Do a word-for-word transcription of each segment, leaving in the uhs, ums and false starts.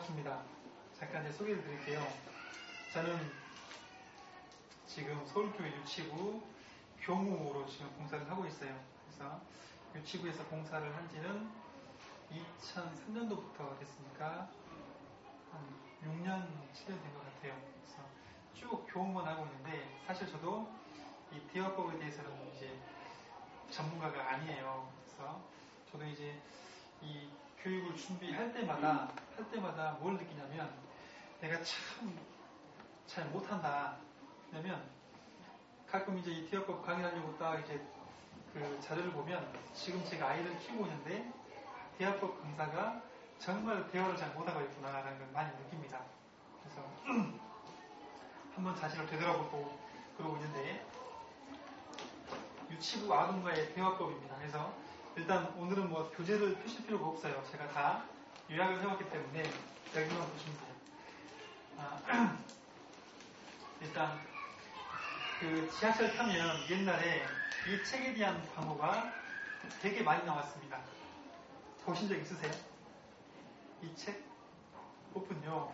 반갑습니다. 잠깐 제 소개를 드릴게요. 저는 지금 서울교회 유치부 교무로 지금 공사를 하고 있어요. 그래서 유치부에서 공사를 한 지는 이천삼 년도부터 됐으니까 한 육 년, 칠 년 된 것 같아요. 그래서 쭉 교무만 하고 있는데 사실 저도 이 대화법에 대해서는 이제 전문가가 아니에요. 그래서 저도 이제 이 교육을 준비할 때마다 할 때마다 뭘 느끼냐면 내가 참 잘 못한다. 왜냐면 가끔 이제 이 대화법 강의하려고 딱 이제 그 자료를 보면 지금 제가 아이를 키우고 있는데 대화법 강사가 정말 대화를 잘 못하고 있구나라는 걸 많이 느낍니다. 그래서 한번 자신을 되돌아보고 그러고 있는데 유치부 아동과의 대화법입니다. 그래서 일단 오늘은 뭐 교재를 펴실 필요가 없어요. 제가 다 요약을 해왔기 때문에 여기만 보시면 돼요. 아, 일단 그 지하철 타면 옛날에 이 책에 대한 광고가 되게 많이 나왔습니다. 보신 적 있으세요? 이 책? 오픈요.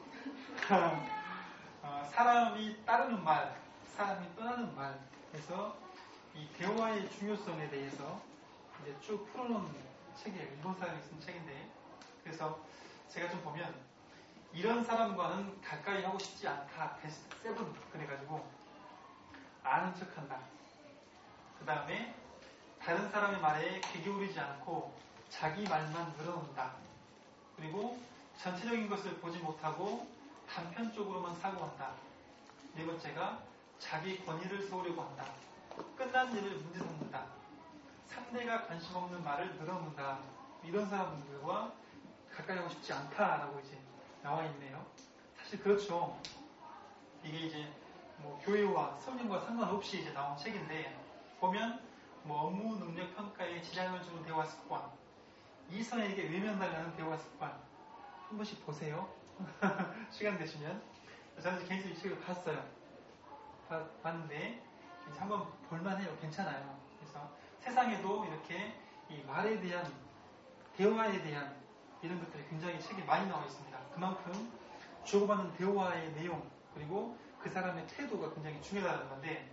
어, 사람이 따르는 말, 사람이 떠나는 말. 그래서 이 대화의 중요성에 대해서 이제 쭉 풀어놓은 책이에요. 일본 사람이 쓴 책인데. 그래서 제가 좀 보면 이런 사람과는 가까이 하고 싶지 않다. 베스트 세븐. 그래가지고 아는 척한다. 그 다음에 다른 사람의 말에 귀 기울이지 않고 자기 말만 늘어놓는다. 그리고 전체적인 것을 보지 못하고 단편적으로만 사고한다. 네 번째가 자기 권위를 세우려고 한다. 끝난 일을 문제 삼는다. 상대가 관심 없는 말을 늘어놓는다. 이런 사람들과 가까이 하고 싶지 않다라고 이제 나와 있네요. 사실 그렇죠. 이게 이제 뭐 교회와 성령과 상관없이 이제 나온 책인데 보면 뭐 업무 능력 평가에 지장을 주는 대화 습관, 이성에게 외면당하는 대화 습관 한 번씩 보세요. 시간 되시면. 저는 개인적으로 이 책을 봤어요. 봐, 봤는데 이제 한번 볼만해요. 괜찮아요. 그래서 세상에도 이렇게 이 말에 대한 대화에 대한 이런 것들이 굉장히 책에 많이 나와 있습니다. 그만큼 주고받는 대화의 내용 그리고 그 사람의 태도가 굉장히 중요하다는 건데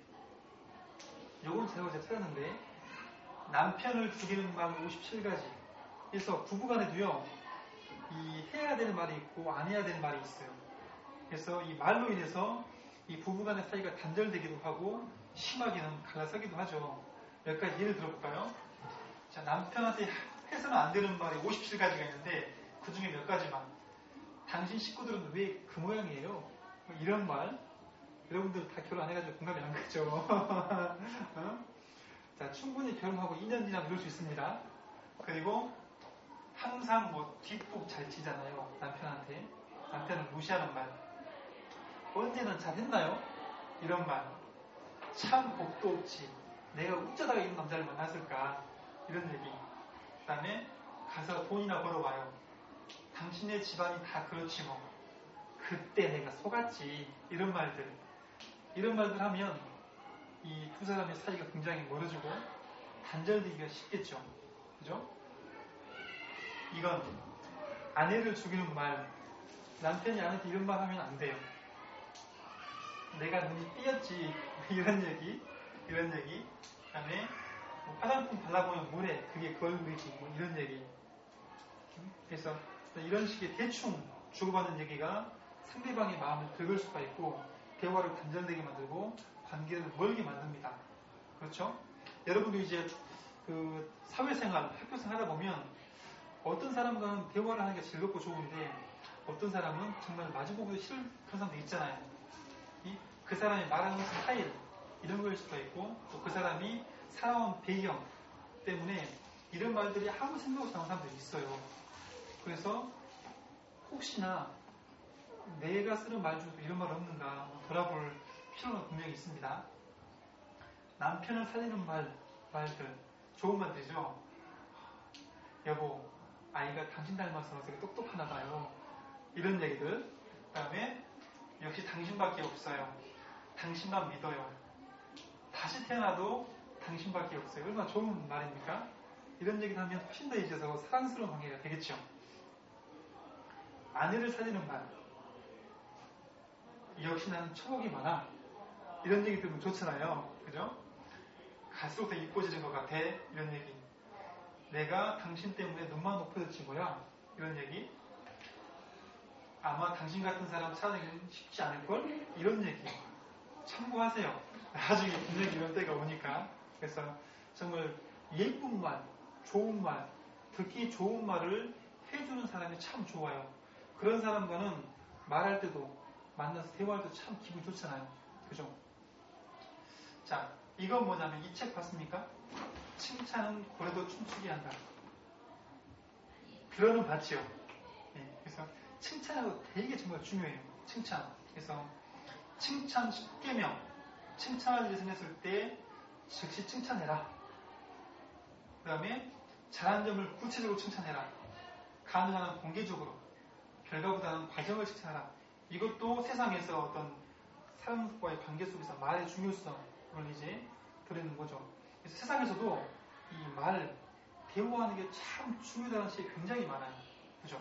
요건 제가 어제 찾았는데 남편을 죽이는 말 오십칠 가지 그래서 부부간에도요 이 해야 되는 말이 있고 안 해야 되는 말이 있어요. 그래서 이 말로 인해서 이 부부간의 사이가 단절되기도 하고 심하게는 갈라서기도 하죠. 몇 가지 예를 들어볼까요? 자, 남편한테 해서는 안 되는 말이 오십칠 가지가 있는데 그 중에 몇 가지만 당신 식구들은 왜 그 모양이에요? 뭐 이런 말 여러분들 다 결혼 안 해가지고 공감이 안 가죠. 어? 자, 충분히 결혼하고 이 년 지나면 이럴 수 있습니다. 그리고 항상 뭐 뒷북 잘 치잖아요. 남편한테. 남편을 무시하는 말. 언제는 잘했나요? 이런 말. 참 복도 없지. 내가 어쩌다가 이런 남자를 만났을까? 이런 얘기. 그 다음에 가서 돈이나 벌어봐요. 당신의 집안이 다 그렇지 뭐. 그때 내가 속았지. 이런 말들. 이런 말들 하면 이 두 사람의 사이가 굉장히 멀어지고 단절되기가 쉽겠죠. 그죠? 이건 아내를 죽이는 말. 남편이 아내한테 이런 말 하면 안 돼요. 내가 눈이 띄었지. 이런 얘기. 이런 얘기. 그 다음에 뭐 화장품 발라보면 뭐래. 그게 걸그이지. 뭐 이런 얘기. 그래서 이런 식의 대충 주고받는 얘기가 상대방의 마음을 긁을 수가 있고 대화를 단절되게 만들고 관계를 멀게 만듭니다. 그렇죠? 여러분도 이제 그 사회생활, 학교생활 하다 보면 어떤 사람과는 대화를 하는 게 즐겁고 좋은데 어떤 사람은 정말 마주보기도 싫은 그런 사람도 있잖아요. 이, 그 사람이 말하는 스타일 이런 거일 수도 있고 또 그 사람이 살아온 배경 때문에 이런 말들이 아무 생각 없이 나오는 사람들이 있어요. 그래서 혹시나 내가 쓰는 말 중에도 이런 말 없는가 돌아볼 필요는 분명히 있습니다. 남편을 살리는 말, 말들 좋은 말들이죠. 여보, 아이가 당신 닮아서 되게 똑똑하나 봐요. 이런 얘기들. 그 다음에 역시 당신밖에 없어요. 당신만 믿어요. 다시 태어나도 당신밖에 없어요. 얼마나 좋은 말입니까? 이런 얘기를 하면 훨씬 더 이제서 사랑스러운 관계가 되겠죠. 아내를 살리는 말. 역시 나는 천국이 많아. 이런 얘기 들으면 좋잖아요. 그죠? 갈수록 더 이뻐지는 것 같아. 이런 얘기. 내가 당신 때문에 눈만 높아졌지 뭐야. 이런 얘기. 아마 당신 같은 사람 찾아내기는 쉽지 않을걸? 이런 얘기. 참고하세요. 나중에 분명히 이런 때가 오니까. 그래서 정말 예쁜 말, 좋은 말, 듣기 좋은 말을 해주는 사람이 참 좋아요. 그런 사람과는 말할 때도 만나서 대화할 때도 참 기분 좋잖아요. 그죠? 자, 이건 뭐냐면 이 책 봤습니까? 칭찬은 고래도 춤추게 한다. 들어는 봤지요. 네, 그래서 칭찬하고 되게 정말 중요해요. 칭찬. 그래서 칭찬 십 계명. 칭찬할 일이 생겼을 때 즉시 칭찬해라. 그 다음에 잘한 점을 구체적으로 칭찬해라. 가능한 공개적으로. 결과보다는 과정을 칭찬하라. 이것도 세상에서 어떤 사람과의 관계 속에서 말의 중요성을 이제 드리는 거죠. 그래서 세상에서도 이 말, 대화하는 게 참 중요하다는 책이 굉장히 많아요. 그죠?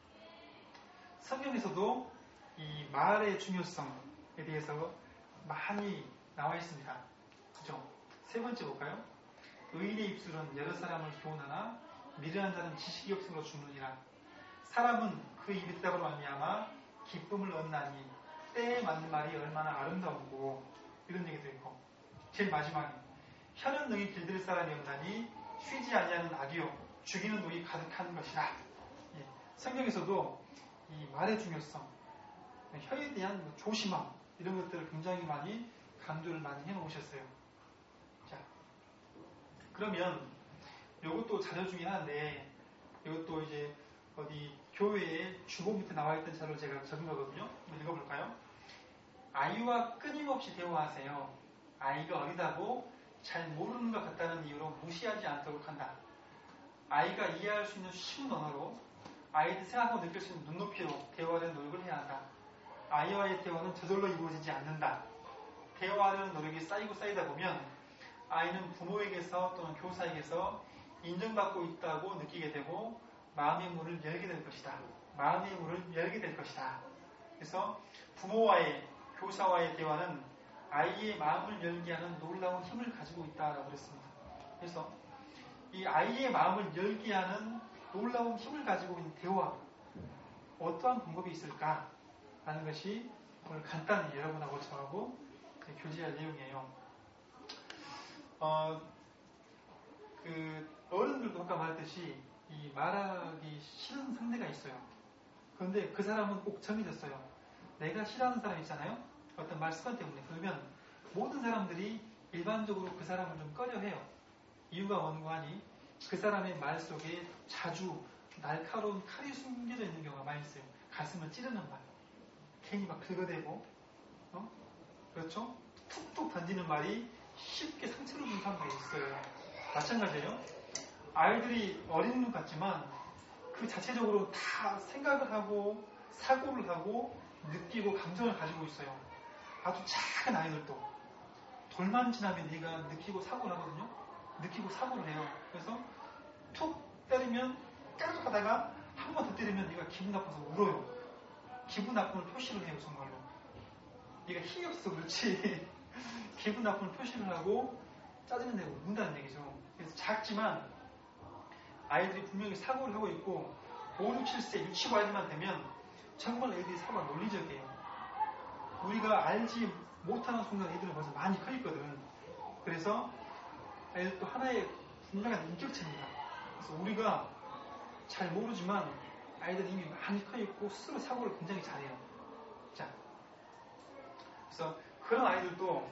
성경에서도 이 말의 중요성에 대해서 많이 나와 있습니다. 그죠? 세 번째 볼까요? 의인의 입술은 여러 사람을 교훈하나 미련한 자는 지식이 없음으로 죽느니라. 사람은 그 입이 있다고 말미암아 기쁨을 얻나니 때에 맞는 말이 얼마나 아름다운고. 이런 얘기도 있고. 제일 마지막에 혀는 능히 길들일 사람이 없나니 쉬지 아니하는 악이요 죽이는 독이 가득한 것이라. 예, 성경에서도 이 말의 중요성, 혀에 대한 조심함 이런 것들을 굉장히 많이 강조를 많이 해놓으셨어요. 자, 그러면 이것도 자료 중에 하나인데 이것도 이제 어디 교회에 주보 밑에 나와 있던 자료를 제가 적은 거거든요. 한번 읽어볼까요? 아이와 끊임없이 대화하세요. 아이가 어리다고 잘 모르는 것 같다는 이유로 무시하지 않도록 한다. 아이가 이해할 수 있는 쉬운 언어로 아이들 생각하고 느낄 수 있는 눈높이로 대화를 노력을 해야 한다. 아이와의 대화는 저절로 이루어지지 않는다. 대화하려는 노력이 쌓이고 쌓이다 보면 아이는 부모에게서 또는 교사에게서 인정받고 있다고 느끼게 되고 마음의 문을 열게 될 것이다. 마음의 문을 열게 될 것이다. 그래서 부모와의 교사와의 대화는 아이의 마음을 열게 하는 놀라운 힘을 가지고 있다라고 그랬습니다. 그래서 이 아이의 마음을 열게 하는 놀라운 힘을 가지고 있는 대화, 어떠한 방법이 있을까라는 것이 오늘 간단히 여러분하고 저하고 교제할 내용이에요. 어, 그 어른들도 아까 말했듯이 이 말하기 싫은 상대가 있어요. 그런데 그 사람은 꼭 정해졌어요. 내가 싫어하는 사람 있잖아요. 어떤 말 습관 때문에. 그러면 모든 사람들이 일반적으로 그 사람을 좀 꺼려해요. 이유가 뭔가 하니 그 사람의 말 속에 자주 날카로운 칼이 숨겨져 있는 경우가 많이 있어요. 가슴을 찌르는 말. 괜히 막 긁어대고, 어? 그렇죠? 툭툭 던지는 말이 쉽게 상처를 주는 사람들이 있어요. 마찬가지예요. 아이들이 어린 것 같지만 그 자체적으로 다 생각을 하고 사고를 하고 느끼고 감정을 가지고 있어요. 아주 작은 아이들도 돌만 지나면 얘가 느끼고 사고를 하거든요. 느끼고 사고를 해요. 그래서 툭 때리면 까르륵 하다가 한 번 더 때리면 얘가 기분 나빠서 울어요. 기분 나쁨을 표시를 해요. 정말로. 얘가 힘이 없어서 그렇지 기분 나쁨을 표시를 하고 짜증을 내고 운다는 얘기죠. 그래서 작지만 아이들이 분명히 사고를 하고 있고 오, 육, 칠 세 유치과일만 되면 정말 애들이 사고가 논리적이에요. 우리가 알지 못하는 순간 애들은 벌써 많이 커 있거든. 그래서 애들 또 하나의 분명한 인격체입니다. 그래서 우리가 잘 모르지만 아이들은 이미 많이 커 있고 스스로 사고를 굉장히 잘해요. 자, 그래서 그런 아이들도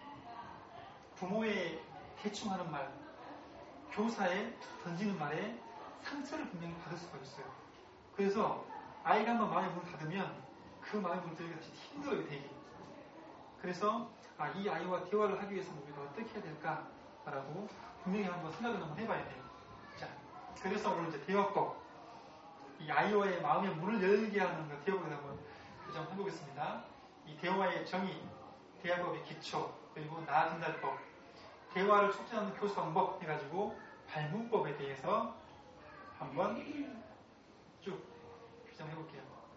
부모의 대충 하는 말, 교사의 던지는 말에 상처를 분명히 받을 수가 있어요. 그래서 아이가 한번 마음의 문을 닫으면 그 마음의 문을 열기가 힘들어요, 되게. 그래서 아, 이 아이와 대화를 하기 위해서는 우리가 어떻게 해야 될까라고 분명히 한번 생각을 한번 해봐야 돼요. 자, 그래서 오늘 이제 대화법, 이 아이와의 마음의 문을 열게 하는 그 대화법을 한번 교정해 보겠습니다. 이 대화의 정의, 대화법의 기초, 그리고 나아진달법, 대화를 촉진하는 교수 방법 해가지고 발문법에 대해서 한번 쭉 규정해 볼게요.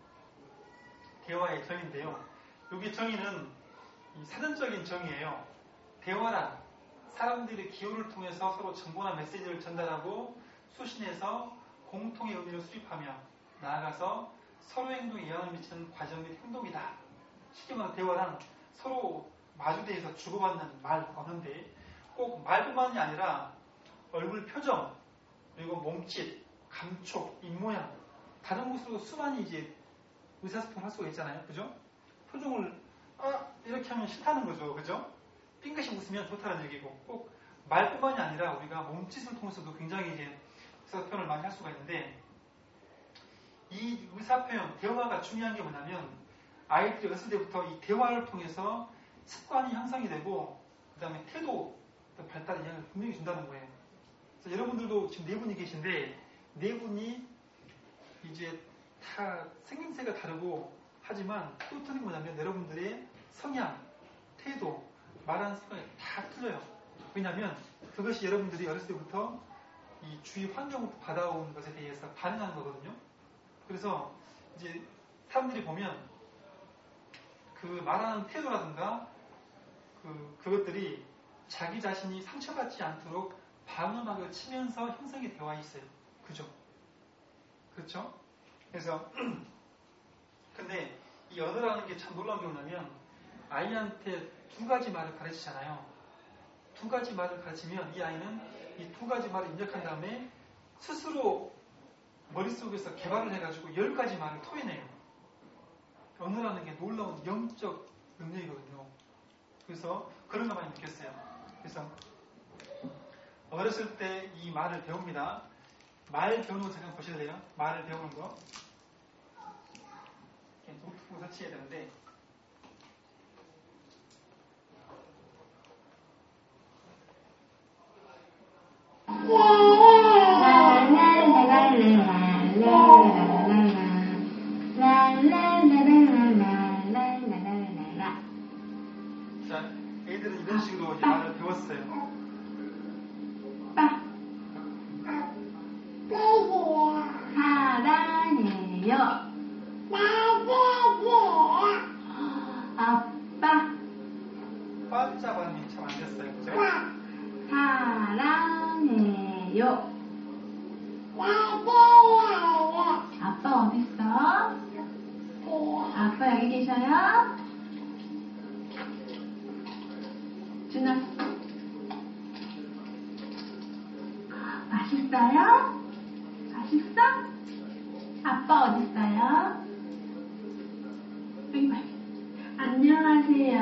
대화의 정의인데요. 여기 정의는 이 사전적인 정의예요. 대화란 사람들의 기호를 통해서 서로 정보나 메시지를 전달하고 수신해서 공통의 의미를 수립하며 나아가서 서로의 행동에 영향을 미치는 과정 및 행동이다. 쉽게 말해 대화란 서로 마주대에서 주고받는 말, 언어인데 꼭 말뿐만이 아니라 얼굴 표정, 그리고 몸짓, 감촉, 입모양 다른 곳으로 수많이 이제 의사소통을 할 수가 있잖아요. 그죠? 표정을 아 이렇게 하면 싫다는 거죠. 그죠? 삥긋이 웃으면 좋다는 얘기고 꼭 말뿐만이 아니라 우리가 몸짓을 통해서도 굉장히 이제 의사표현을 많이 할 수가 있는데 이 의사표현, 대화가 중요한 게 뭐냐면 아이들이 어렸을 때부터 이 대화를 통해서 습관이 형성이 되고 그 다음에 태도 발달에 영향을 분명히 준다는 거예요. 그래서 여러분들도 지금 네 분이 계신데 네 분이 이제 다 생김새가 다르고 하지만 또 틀린 게 뭐냐면 여러분들의 성향, 태도, 말하는 습관이 다 틀려요. 왜냐하면 그것이 여러분들이 어렸을 때부터 이 주위 환경부터 받아온 것에 대해서 반응하는 거거든요. 그래서 이제 사람들이 보면 그 말하는 태도라든가 그, 그것들이 자기 자신이 상처받지 않도록 방어막을 치면서 형성이 되어 있어요. 그죠? 그렇죠? 그래서 근데 이 언어라는 게 참 놀라운 게 뭐냐면 아이한테 두 가지 말을 가르치잖아요. 두 가지 말을 가르치면 이 아이는 이 두 가지 말을 입력한 다음에 스스로 머릿속에서 개발을 해가지고 열 가지 말을 토해내요. 언어라는 게 놀라운 영적 능력이거든요. 그래서 그런 거 많이 느꼈어요. 그래서 어렸을 때 이 말을 배웁니다. 말 배우는 거 잠깐 보실래요? 말을 배우는 거. 노트북 설치해야 되는데 자, 애들은 이런 식으로 이제 말을 배웠어요. 사랑해요. 아빠. 빠자 발음이 참 안 됐어요. 그죠? 사랑해요. 아빠 어딨어? 아빠 여기 계셔요? 준아. 맛있어요? 맛있어? 아빠 어딨어요? 여기 봐. 안녕하세요.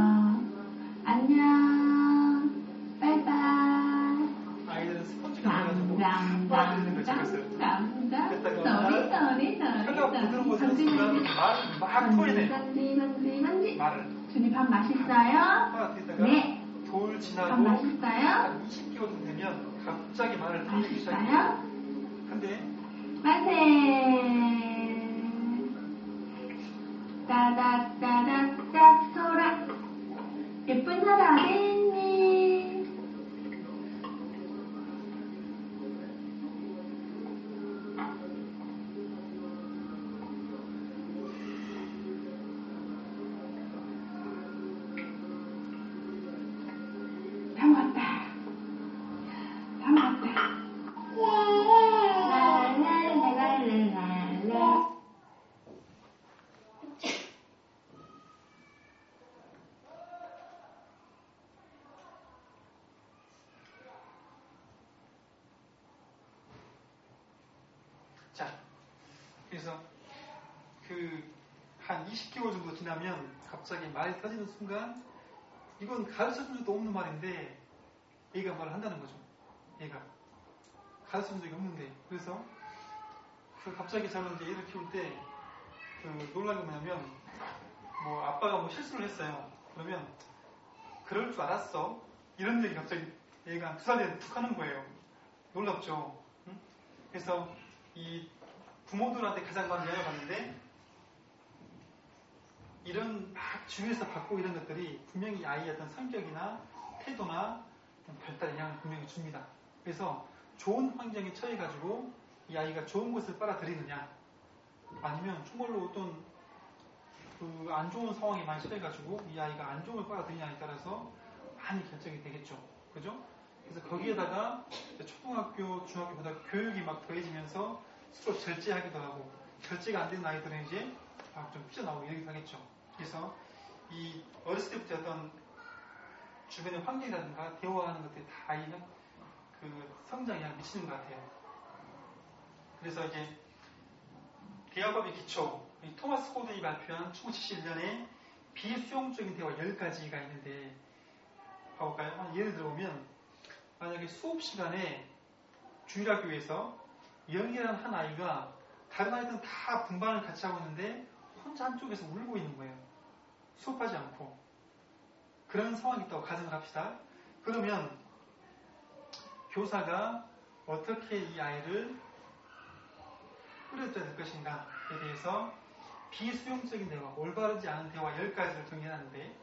안녕. 빠이빠이. 아이들은 스펀지가 돼가지고 빨아들이는 거죠. 그래서 혀가 부드러워지는 순간 말을 막 토해내요. 말을. 준이 밥 맛있어요? 빨아들이다가 네. 돌 밥 지나고 맛있어요? 한 이십 개월 정도 되면 갑자기 말을 들리기 시작해요. 맛있어요? 근데 만세. 따닥따닥따닥 소라. 예쁜 소라 어딨니? 다 먹었다. 다 먹었다. 랄랄랄랄랄라. 자, 그래서 그 한 이십 개월 정도 지나면 갑자기 말이 터지는 순간 이건 가르쳐준 적도 없는 말인데 얘가 말을 한다는 거죠. 얘가 가르쳐준 적이 없는데 그래서 그 갑자기 저는 이제 얘를 키울 때 그 놀란 게 뭐냐면 뭐 아빠가 뭐 실수를 했어요. 그러면 그럴 줄 알았어. 이런 얘기 갑자기 얘가 두 살에 툭 하는 거예요. 놀랍죠. 응? 그래서 이 부모들한테 가장 많이 영향을 받는데 이런 막 주위에서 받고 이런 것들이 분명히 아이의 어떤 성격이나 태도나 발달에 영향을 분명히 줍니다. 그래서 좋은 환경에 처해가지고 이 아이가 좋은 것을 빨아들이느냐 아니면 정말로 어떤 그 안 좋은 상황이 많이 처해가지고 이 아이가 안 좋은 걸 빨아들이냐에 따라서 많이 결정이 되겠죠. 그죠? 그래서 거기에다가 초등학교, 중학교, 고등학교 교육이 막 더해지면서 스스로 절제하기도 하고 절제가 안 되는 아이들은 이제 막 좀 삐져나오고 이러기도 하겠죠. 그래서 이 어렸을 때부터 어떤 주변의 환경이라든가 대화하는 것들이 다 아이는 그 성장에 미치는 것 같아요. 그래서 이제 대화법의 기초, 토마스 호든이 발표한 천구백칠십일 년에 비수용적인 대화 열 가지가 있는데 봐볼까요? 예를 들어보면 만약에 수업 시간에 주일학교에서 영이라는 한 아이가 다른 아이들은 다 분반을 같이 하고 있는데 혼자 한쪽에서 울고 있는 거예요. 수업하지 않고. 그런 상황이 있다고 가정을 합시다. 그러면 교사가 어떻게 이 아이를 꾸려줘야 될 것인가에 대해서 비수용적인 대화, 올바르지 않은 대화 열 가지를 정리하는데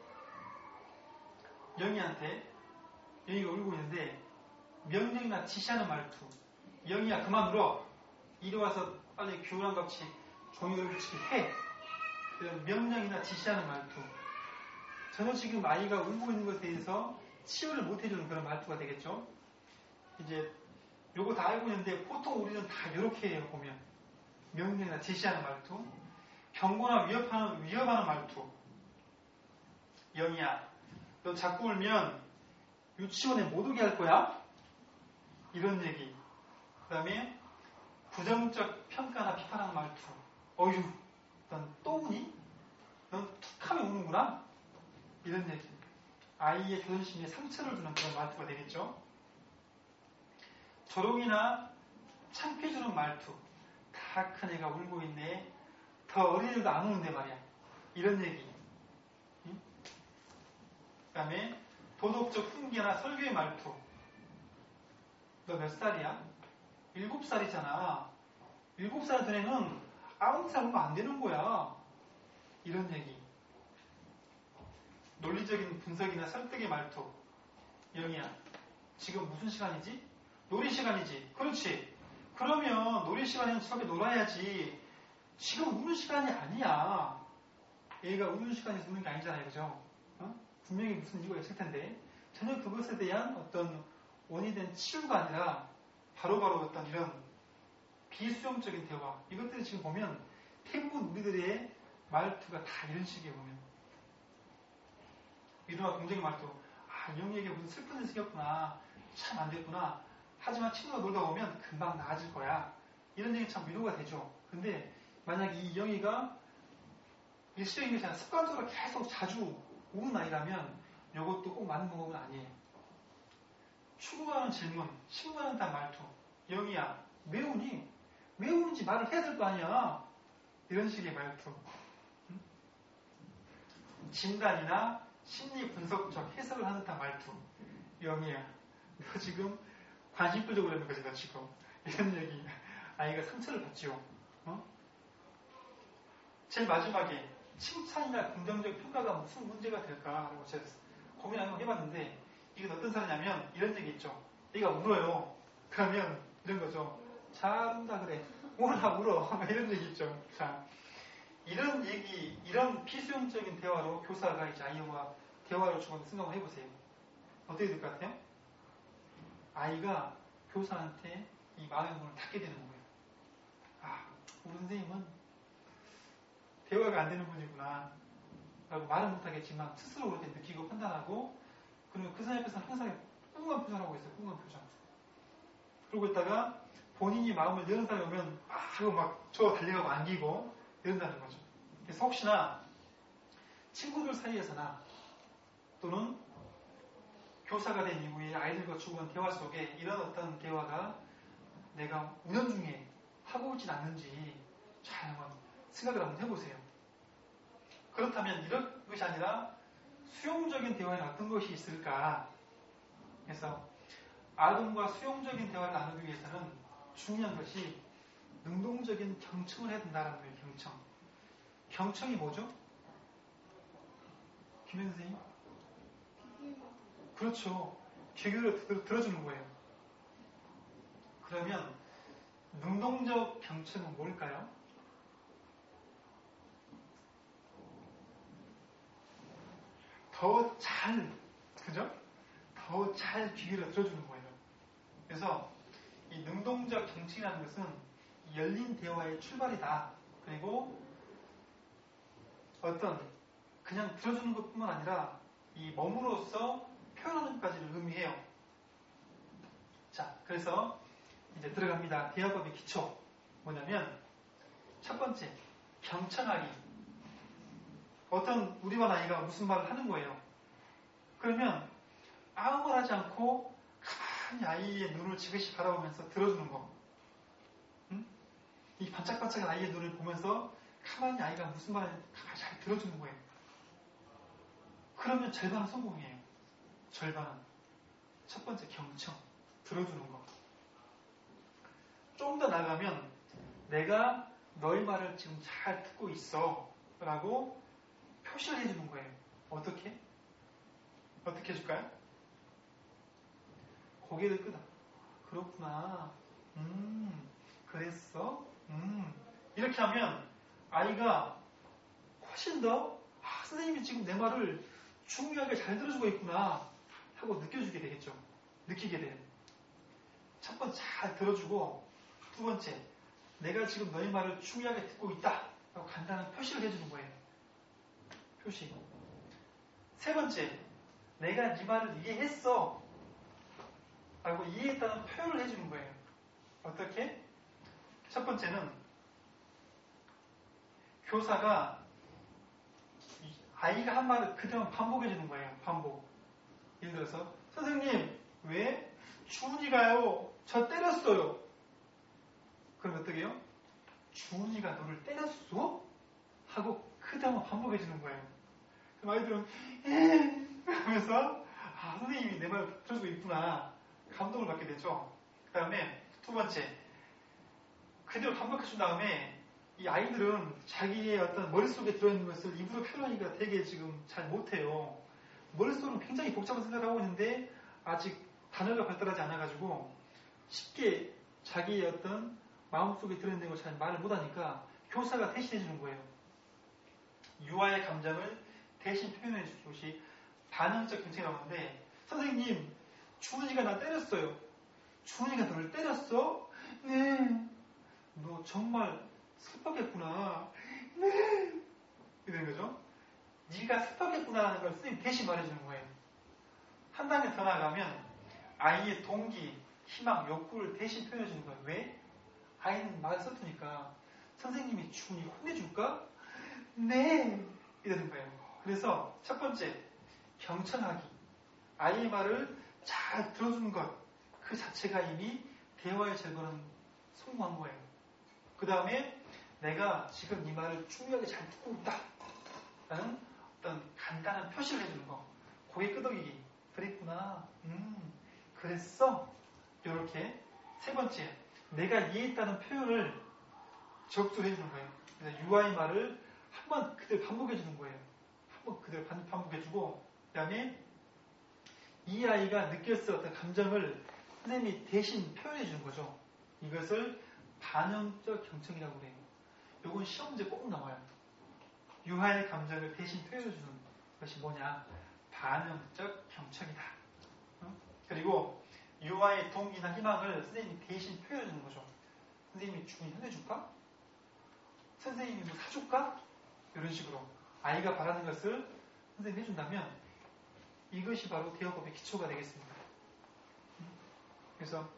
영희한테 영희가 울고 있는데 명령이나 지시하는 말투 영희야 그만 울어 이리 와서 빨리 교우랑 같이 종이를 붙이게 해 이런 명령이나 지시하는 말투 전혀 지금 아이가 울고 있는 것에 대해서 치유를 못 해주는 그런 말투가 되겠죠. 이제 요거 다 알고 있는데 보통 우리는 다 이렇게 해요. 보면 명령이나 지시하는 말투 경고나 위협하는, 위협하는 말투 영희야 너 자꾸 울면 유치원에 못 오게 할 거야? 이런 얘기. 그 다음에 부정적 평가나 비판하는 말투. 어휴, 넌 또 우니? 넌 툭하면 우는구나? 이런 얘기. 아이의 자존심에 상처를 주는 그런 말투가 되겠죠. 조롱이나 창피해주는 말투. 다 큰 애가 울고 있네. 더 어린애도 안 우는데 말이야. 이런 얘기. 응? 그 다음에 도덕적 훈계나 설교의 말투. 너 몇 살이야? 일곱 살이잖아. 일곱 살 된 애는 아무 살 하면 안 되는 거야. 이런 얘기. 논리적인 분석이나 설득의 말투. 영희야, 지금 무슨 시간이지? 놀이 시간이지. 그렇지. 그러면 놀이 시간에는 저렇게 놀아야지. 지금 우는 시간이 아니야. 얘가 우는 시간에서 우는 게 아니잖아요. 그죠? 어? 분명히 무슨 이유가 있을 텐데 전혀 그것에 대한 어떤 원이 된 치유가 아니라 바로바로 어떤 이런 비수용적인 대화 이것들이 지금 보면 대부분 우리들의 말투가 다 이런 식이에요. 보면 위로와 공정의 말투 아 영희에게 무슨 슬픈 일 생겼구나 참 안 됐구나 하지만 친구가 놀다 보면 금방 나아질 거야 이런 얘기 참 위로가 되죠. 근데 만약 이 영희가 일시적인 것이 아니라 습관적으로 계속 자주 우는 아이라면 이것도 꼭 맞는 방법은 아니에요. 추구하는 질문, 신고하는 단 말투. 영희야, 왜 우니? 왜 우는지 말을 해야 될 거 아니야. 이런 식의 말투. 응? 진단이나 심리 분석적 해석을 하는 듯한 말투. 영희야, 너 지금 관심 끌려고 그러는 거지, 너 지금. 이런 얘기. 아이가 상처를 받죠. 어? 제일 마지막에 칭찬이나 긍정적 평가가 무슨 문제가 될까라고 제가 고민 한번 해봤는데 이건 어떤 사람이냐면 이런 얘기 있죠. 얘가 울어요. 그러면 이런 거죠. 잘 운다 그래. 울어 울어. 이런 얘기 있죠. 자, 이런 얘기, 이런 비수용적인 대화로 교사가 이제 아이와 대화를 주고 생각을 해보세요. 어떻게 될 것 같아요? 아이가 교사한테 이 마음의 문을 닫게 되는 거예요. 아, 우리 선생님은 대화가 안 되는 분이구나. 라고 말은 못하겠지만 스스로 그렇게 느끼고 판단하고 그리고 그 사람 앞에서는 항상 꿍한 표정하고 있어요. 꿍한 표정. 그러고 있다가 본인이 마음을 여는 사람이 오면 막 하고 막 저 달려가고 안기고 이런다는 거죠. 그래서 혹시나 친구들 사이에서나 또는 교사가 된 이후에 아이들과 주고한 대화 속에 이런 어떤 대화가 내가 운영중에 하고 있진 않는지 잘 한번 생각을 한번 해보세요. 그렇다면 이런 것이 아니라 수용적인 대화에는 어떤 것이 있을까? 그래서 아동과 수용적인 대화를 나누기 위해서는 중요한 것이 능동적인 경청을 해야 된다는 거예요. 경청. 경청이 뭐죠? 김현 선생님? 그렇죠. 귀를 들, 들어주는 거예요. 그러면 능동적 경청은 뭘까요? 더 잘, 그죠? 더 잘 귀를 들어주는 거예요. 그래서 이 능동적 경청이라는 것은 열린 대화의 출발이다. 그리고 어떤 그냥 들어주는 것뿐만 아니라 이 몸으로써 표현하는 것까지를 의미해요. 자, 그래서 이제 들어갑니다. 대화법의 기초. 뭐냐면 첫 번째, 경청하기. 어떤 우리와 나이가 무슨 말을 하는 거예요. 그러면 아무 말 하지 않고 가만히 아이의 눈을 지그시 바라보면서 들어주는 거. 응? 이 반짝반짝한 아이의 눈을 보면서 가만히 아이가 무슨 말 하는지 가만히 잘 들어주는 거예요. 그러면 절반은 성공이에요. 절반은. 첫 번째 경청. 들어주는 거. 좀 더 나가면 내가 너의 말을 지금 잘 듣고 있어 라고 표시를 해주는 거예요. 어떻게? 어떻게 해줄까요? 고개를 끄덕. 그렇구나. 음, 그랬어? 음. 이렇게 하면 아이가 훨씬 더 아, 선생님이 지금 내 말을 중요하게 잘 들어주고 있구나 하고 느껴주게 되겠죠. 느끼게 돼요. 첫 번째 잘 들어주고 두 번째 내가 지금 너의 말을 중요하게 듣고 있다 라고 간단한 표시를 해주는 거예요. 표시. 세 번째 내가 네 말을 이해했어 라고 이해했다는 표현을 해주는 거예요. 어떻게? 첫 번째는 교사가 아이가 한 말을 그대로 반복해주는 거예요. 반복. 예를 들어서 선생님 왜? 주은이가요 저 때렸어요. 그럼 어떻게 해요? 주은이가 너를 때렸어? 하고 그대로 반복해주는 거예요. 그럼 아이들은 에 하면서 아 선생님이 내 말 들어주고 있구나 감동을 받게 되죠. 그 다음에 두 번째 그대로 반복해준 다음에 이 아이들은 자기의 어떤 머릿속에 들어있는 것을 입으로 표현하기가 되게 지금 잘 못해요. 머릿속은 굉장히 복잡한 생각을 하고 있는데 아직 단어가 발달하지 않아가지고 쉽게 자기의 어떤 마음속에 들어있는 걸 잘 말을 못하니까 교사가 대신해주는 거예요. 유아의 감정을 대신 표현해주는 것이 반응적 경청이라고 하는데 선생님 주은이가 나 때렸어요. 주은이가 너를 때렸어? 네. 너 정말 슬펐겠구나. 네. 이런 거죠. 네가 슬펐겠구나라는 걸 선생님 대신 말해주는 거예요. 한 단계 더 나아가면 아이의 동기, 희망, 욕구를 대신 표현해주는 거예요. 왜? 아이는 말을 서투니까 선생님이 주은이 혼내줄까? 네. 이러는 거예요. 그래서 첫 번째 경청하기. 아이의 말을 잘 들어주는 것. 그 자체가 이미 대화의 절반은 성공한 거예요. 그 다음에 내가 지금 이 말을 중요하게 잘 듣고 있다. 라는 어떤 간단한 표시를 해주는 거. 고개 끄덕이기. 그랬구나. 음, 그랬어. 이렇게. 세 번째, 내가 이해했다는 표현을 적절히 해주는 거예요. 그래서 유아의 말을 한 번 그대로 반복해주는 거예요. 한 번 그대로 반복해주고, 그 다음에 이 아이가 느꼈을 어떤 감정을 선생님이 대신 표현해주는 거죠. 이것을 반응적 경청이라고 그래요. 이건 시험 문제 꼭 나와요. 유아의 감정을 대신 표현해주는 것이 뭐냐? 반응적 경청이다. 어? 그리고 유아의 동기나 희망을 선생님이 대신 표현해주는 거죠. 선생님이 주문이 혼내줄까? 선생님이 뭐 사줄까? 이런 식으로 아이가 바라는 것을 선생님이 해준다면 이것이 바로 대화법의 기초가 되겠습니다. 그래서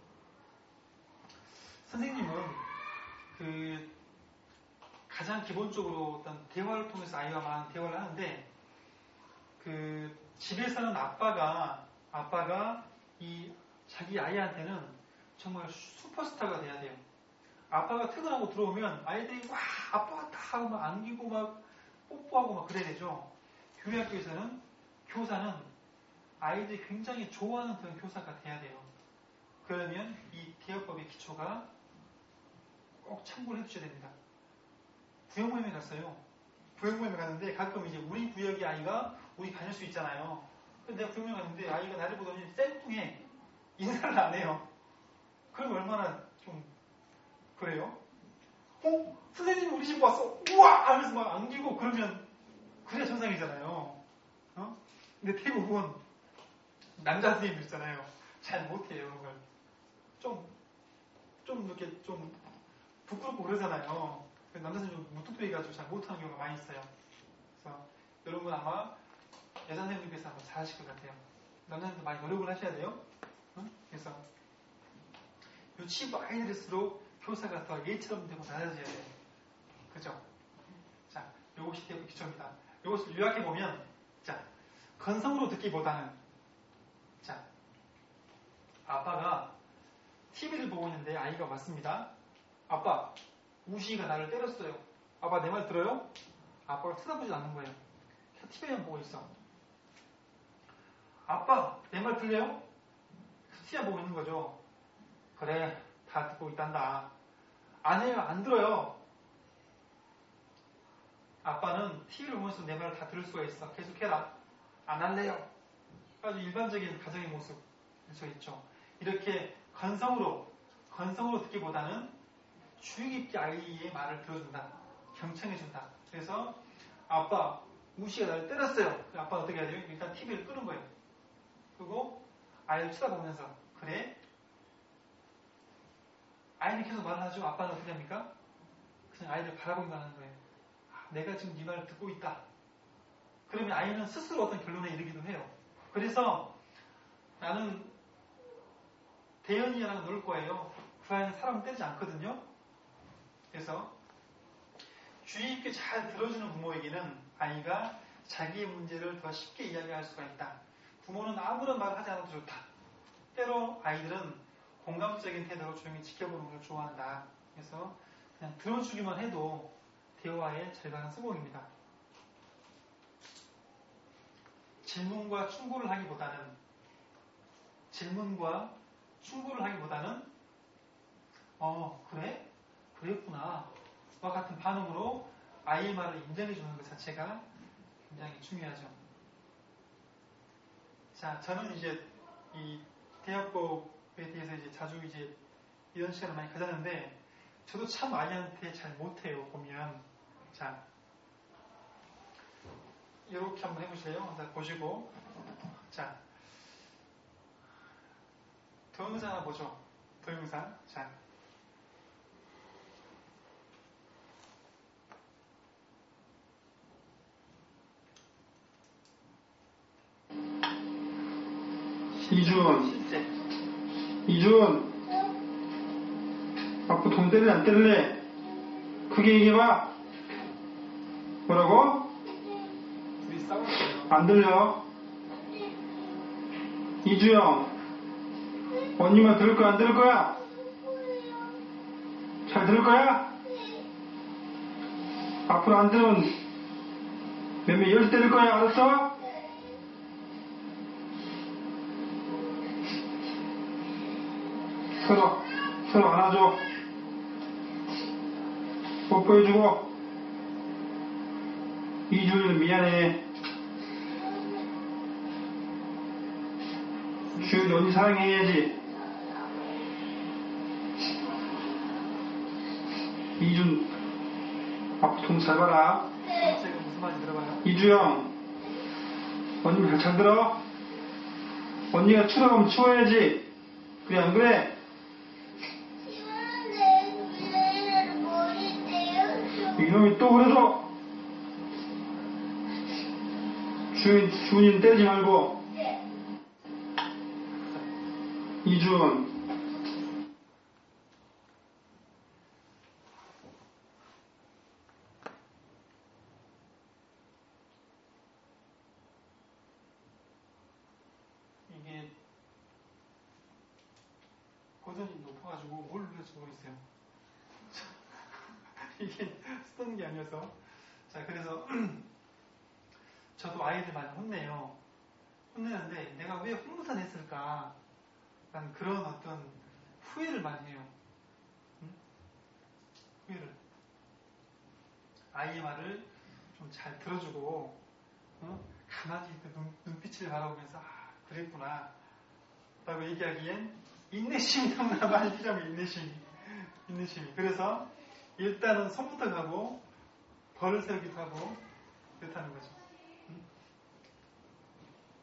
선생님은 그 가장 기본적으로 어떤 대화를 통해서 아이와 많은 대화를 하는데 그 집에서는 아빠가 아빠가 이 자기 아이한테는 정말 슈퍼스타가 돼야 돼요. 아빠가 퇴근하고 들어오면 아이들이 와 아빠 왔다 하고 막 안기고 막 뽀뽀하고 막 그래야 되죠. 교회 학교에서는 교사는 아이들이 굉장히 좋아하는 그런 교사가 돼야 돼요. 그러면 이 대화법의 기초가 꼭 참고를 해주셔야 됩니다. 부영모임에 갔어요. 부영모임에 갔는데 가끔 이제 우리 구역의 아이가 우리 다닐 수 있잖아요. 근데 내가 부영모임에 갔는데 아이가 나를 보더니 쌩뚱해 인사를 안 해요. 그럼 얼마나 좀 그래요? 어? 선생님이 우리 집 왔어. 우와! 하면서 막 안기고 그러면 그래야 정상이잖아요. 어? 근데 대부분 남자 선생님들 있잖아요. 잘 못해요, 그런 걸. 좀, 좀 이렇게 좀 부끄럽고 그러잖아요. 남자 선생님 좀 무뚝뚝해가지고 잘 못하는 경우가 많이 있어요. 그래서 여러분 아마 여자 선생님께서 아마 잘하실 것 같아요. 남자 선생님도 많이 노력을 하셔야 돼요. 응? 그래서 유치부 아이들일수록 교사가 더 예처럼 되고 낮아져야 돼요. 그죠? 자, 요것이 대부 기초입니다. 요것을 요약해보면, 자, 건성으로 듣기보다는, 자, 아빠가 티비를 보고 있는데 아이가 왔습니다. 아빠, 우시가 나를 때렸어요. 아빠 내 말 들어요? 아빠가 쳐다보지 않는 거예요. 티비만 보고 있어. 아빠, 내 말 들려요? 티비 보고 있는 거죠. 그래, 다 듣고 있단다. 안 해요, 안 들어요. 아빠는 티비를 보면서 내 말을 다 들을 수가 있어. 계속해라. 안 할래요. 아주 일반적인 가정의 모습. 저 있죠. 이렇게 건성으로, 건성으로 듣기보다는 주의 깊게 아이의 말을 들어준다. 경청해준다. 그래서 아빠, 우시가 나를 때렸어요. 아빠는 어떻게 해야 돼요? 일단 티비를 끄는 거예요. 그리고 아이를 쳐다보면서 그래? 아이는 계속 말을 하죠. 아빠는 어떻게 합니까? 그냥 아이를 바라보기만 하는 거예요. 아, 내가 지금 네 말을 듣고 있다. 그러면 아이는 스스로 어떤 결론에 이르기도 해요. 그래서 나는 대현이랑 놀 거예요. 그 아이는 사람 때리지 않거든요. 그래서 주의 깊게 잘 들어주는 부모에게는 아이가 자기의 문제를 더 쉽게 이야기할 수가 있다. 부모는 아무런 말을 하지 않아도 좋다. 때로 아이들은 공감적인 태도로 조용히 지켜보는 걸 좋아한다. 그래서 그냥 들어주기만 해도 대화에 잘 가는 성공입니다. 질문과 충고를 하기보다는 질문과 충고를 하기보다는 어 그래? 그랬구나 와 같은 반응으로 아이의 말을 인정해주는 것 자체가 굉장히 중요하죠. 자, 저는 이제 이 대화법에 대해서 이제 자주 이제 이런 시간을 많이 가졌는데 저도 참 아이한테 잘 못해요. 보면 자 이렇게 한번 해보세요. 자, 보시고 자 동영상 하나 보죠. 동영상 자 이준 실제 이준 아빠 돈 때릴래 안 때릴래? 크게 얘기해봐. 뭐라고? 둘이 싸웠어요. 안 들려. 이주영 언니 말 들을 거야 안 들을 거야? 잘 들을 거야? 앞으로 안 들으면 몇몇 열시 때릴 거야. 알았어? 서로 서로 안아줘. 뽀뽀해주고. 이주일 미안해. 주일 언니 사랑해야지. 이준 앞으로 돈 잘 봐라. 무슨 말인지 들어봐요. 이주영 언니 잘 들어. 언니가 추락하면 치워야지. 그래 안 그래? 이놈이 또 그래서 주인, 주인 때리지 말고. 이준 이게 버전이 높아가지고 뭘 눌러서 모르겠어요. 이게 쓰던 게 아니어서. 자, 그래서 저도 아이들 많이 혼내요. 혼내는데 내가 왜 혼부터 냈을까? 난 그런 어떤 후회를 많이 해요. 응? 후회를. 아이의 말을 좀 잘 들어주고, 응? 가만히 눈, 눈빛을 바라보면서 아, 그랬구나 라고 얘기하기엔 인내심이 너무나 많이 필요합니다. 인내심이. 인내심이. 그래서 일단은 손부터 가고 벌을 세우기도 하고 그렇다는 거죠. 응?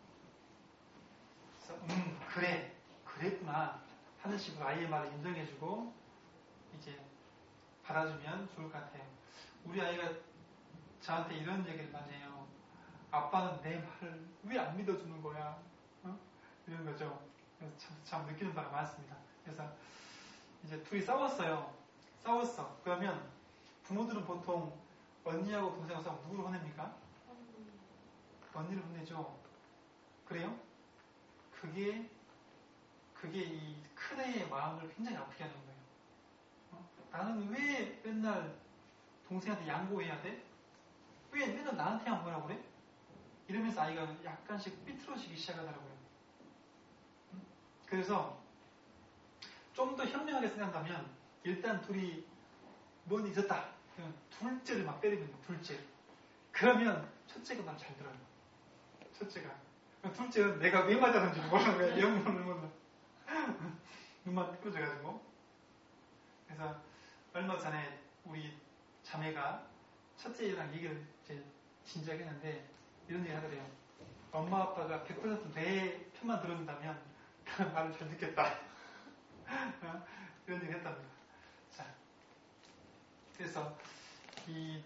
그래, 그랬구나 하는 식으로 아이의 말을 인정해주고 이제 받아주면 좋을 것 같아요. 우리 아이가 저한테 이런 얘기를 많이 해요. 아빠는 내 말을 왜 안 믿어주는 거야? 어? 이런 거죠. 그래서 참, 참 느끼는 바가 많습니다. 그래서 이제 둘이 싸웠어요. 싸웠어. 그러면 부모들은 보통 언니하고 동생하고 싸우면 누구를 혼냅니까? 언니를 혼내죠. 그래요? 그게 그게 이 큰애의 마음을 굉장히 아프게 하는 거예요. 어? 나는 왜 맨날 동생한테 양보해야 돼? 왜 맨날 나한테만 뭐라고 그래? 이러면서 아이가 약간씩 삐뚤어지기 시작하더라고요. 음? 그래서 좀 더 현명하게 생각한다면 일단 둘이 뭔 일이 있었다. 그러면 둘째를 막 때리면 둘째. 그러면 첫째가 말 잘 들어요. 첫째가. 둘째는 내가 왜 맞았는지 모르는 거야. 영문을 몰라. 눈만 삐뚤어져가지고. 그래서 얼마 전에 우리 자매가 첫째랑 얘기를 이제 진지하게 했는데 이런 얘기 하더래요. 엄마 아빠가 백 퍼센트 내 편만 들어준다면 나는 말을 잘 듣겠다. 이런 얘기 했답니다. 자, 그래서 이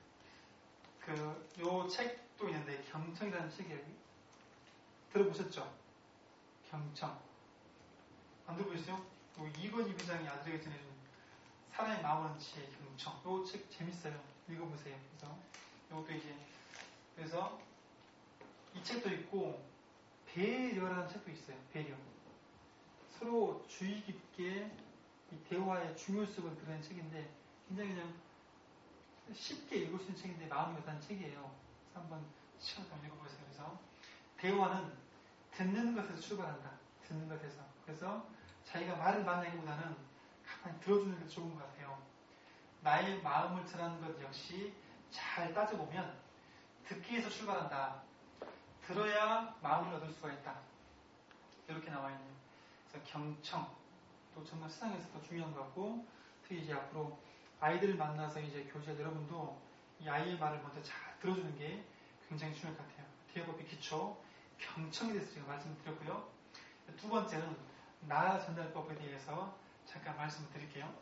그 요 책도 있는데 경청이라는 책이에요. 들어보셨죠? 경청. 안 들어보셨어요? 이건희 부장이 아들에게 전해준 사람의 마음은 지혜 경청. 요 책 재밌어요. 읽어보세요. 그래서 요것도 이제 그래서 이 책도 있고 배려라는 책도 있어요. 배려. 서로 주의 깊게 이 대화의 중요성을 그리는 책인데 굉장히 그냥 쉽게 읽을 수 있는 책인데 마음이 와닿는 책이에요. 그래서 한번 시간 좀 읽어보세요. 그래서 대화는 듣는 것에서 출발한다. 듣는 것에서. 그래서 자기가 말을 많이 하기보다는 가만히 들어주는 게 좋은 것 같아요. 나의 마음을 전하는 것 역시 잘 따져보면 듣기에서 출발한다. 들어야 마음을 얻을 수가 있다. 이렇게 나와 있네요. 그래서 경청, 또 정말 세상에서 더 중요한 것 같고, 특히 이제 앞으로 아이들을 만나서 이제 교실 여러분도 이 아이의 말을 먼저 잘 들어주는 게 굉장히 중요할 것 같아요. 대화법의 기초, 경청에 대해서 제가 말씀을 드렸고요. 두 번째는 나 전달법에 대해서 잠깐 말씀을 드릴게요.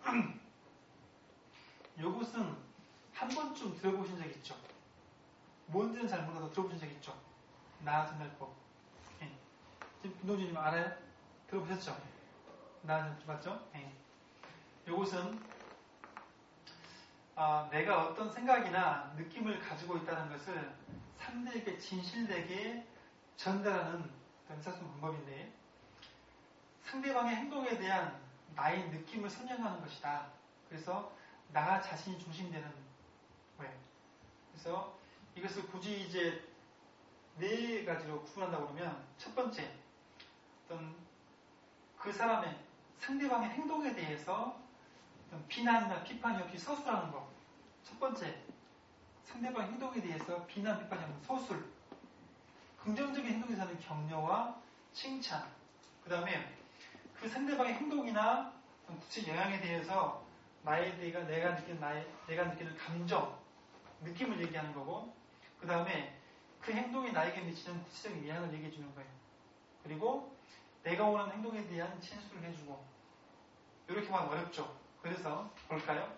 이것은 한 번쯤 들어보신 적 있죠? 뭔지는 잘 몰라도 들어보신 적 있죠? 나 전달법. 예. 지금 김동준님 알아요? 들어보셨죠? 나 전달법 맞죠? 예. 이것은 아, 내가 어떤 생각이나 느낌을 가지고 있다는 것을 상대에게 진실되게 전달하는 의사소통 방법인데 상대방의 행동에 대한 나의 느낌을 설명하는 것이다. 그래서 나 자신이 중심되는 거예요. 그래서 이것을 굳이 이제 네 가지로 구분한다고 그러면 첫 번째 어떤 그 사람의 상대방의 행동에 대해서 어떤 비난이나 비판이 없이 서술하는 것. 첫 번째 상대방의 행동에 대해서 비난, 비판이 없는 서술. 긍정적인 행동에서는 격려와 칭찬. 그 다음에 그 상대방의 행동이나 구체 영향에 대해서 나에 대가 내가 느끼는 나의 내가 느끼는 감정, 느낌을 얘기하는 거고, 그 다음에 그 행동이 나에게 미치는 구체적인 영향을 얘기해 주는 거예요. 그리고 내가 원하는 행동에 대한 진술을 해주고, 이렇게 말하면 어렵죠. 그래서 볼까요?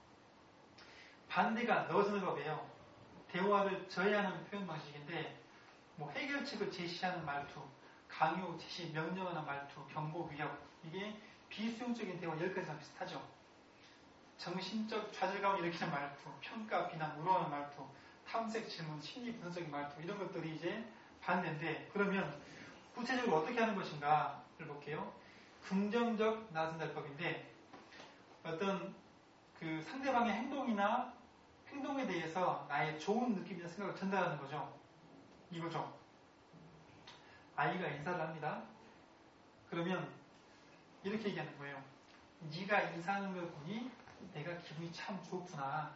반대가 넣어주는 법이에요. 대화를 저해하는 표현 방식인데, 뭐 해결책을 제시하는 말투, 강요, 지시, 명령하는 말투, 경고, 위협. 이게 비수용적인 대화 열 가지랑 비슷하죠. 정신적 좌절감을 일으키는 말투, 평가, 비난, 우롱하는 말투, 탐색, 질문, 심리 분석적인 말투 이런 것들이 이제 반대인데 그러면 구체적으로 어떻게 하는 것인가를 볼게요. 긍정적 나전달법인데 어떤 그 상대방의 행동이나 행동에 대해서 나의 좋은 느낌이나 생각을 전달하는 거죠. 이거죠. 아이가 인사를 합니다. 그러면 이렇게 얘기하는 거예요. 네가 인사하는 걸 보니 내가 기분이 참 좋구나.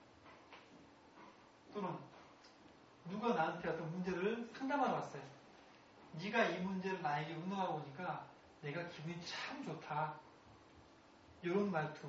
또는 누가 나한테 어떤 문제를 상담하러 왔어요. 네가 이 문제를 나에게 운동하고 오니까 내가 기분이 참 좋다. 이런 말투.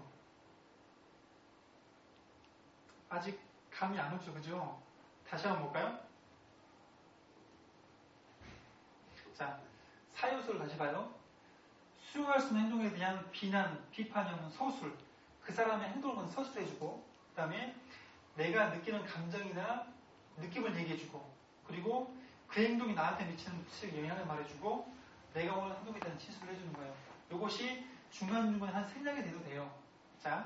아직 감이 안 오죠, 그죠? 다시 한번 볼까요? 자, 사요소를 다시 봐요. 수용할 수 있는 행동에 대한 비난, 비판이 없는 서술. 그 사람의 행동을 서술해주고, 그 다음에 내가 느끼는 감정이나 느낌을 얘기해주고, 그리고 그 행동이 나한테 미치는 영향을 말해주고, 내가 원하는 행동에 대한 진술을 해주는 거예요. 이것이 중간중간에 한 세 장이 돼도 돼요. 자.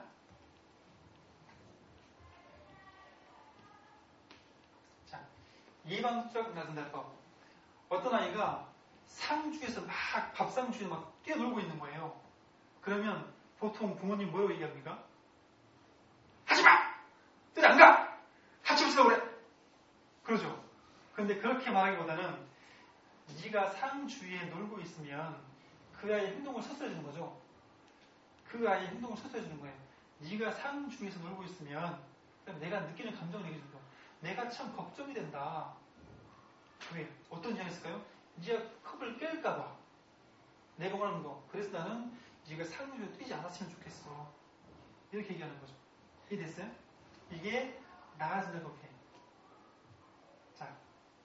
자. 예방적 나선달법. 어떤 아이가 상주에서 막, 밥상주에서 막 뛰어놀고 있는 거예요. 그러면 보통 부모님 뭐라고 얘기합니까? 하지마! 너네 안 가! 같이 없으라고 그래! 그러죠. 그런데 그렇게 말하기보다는 네가 상주위에 놀고 있으면 그 아이의 행동을 서술해주는 거죠. 그 아이의 행동을 서술해주는 거예요. 네가 상주위에서 놀고 있으면 내가 느끼는 감정을 얘기해주는 거예요. 내가 참 걱정이 된다. 왜? 어떤 이야기 있을까요? 네가 컵을 깰까봐. 내가 원하는 거. 그래서 나는 네가 상주위에 뛰지 않았으면 좋겠어. 이렇게 얘기하는 거죠. 이해됐어요? 이게 나아진다 그렇게. 자,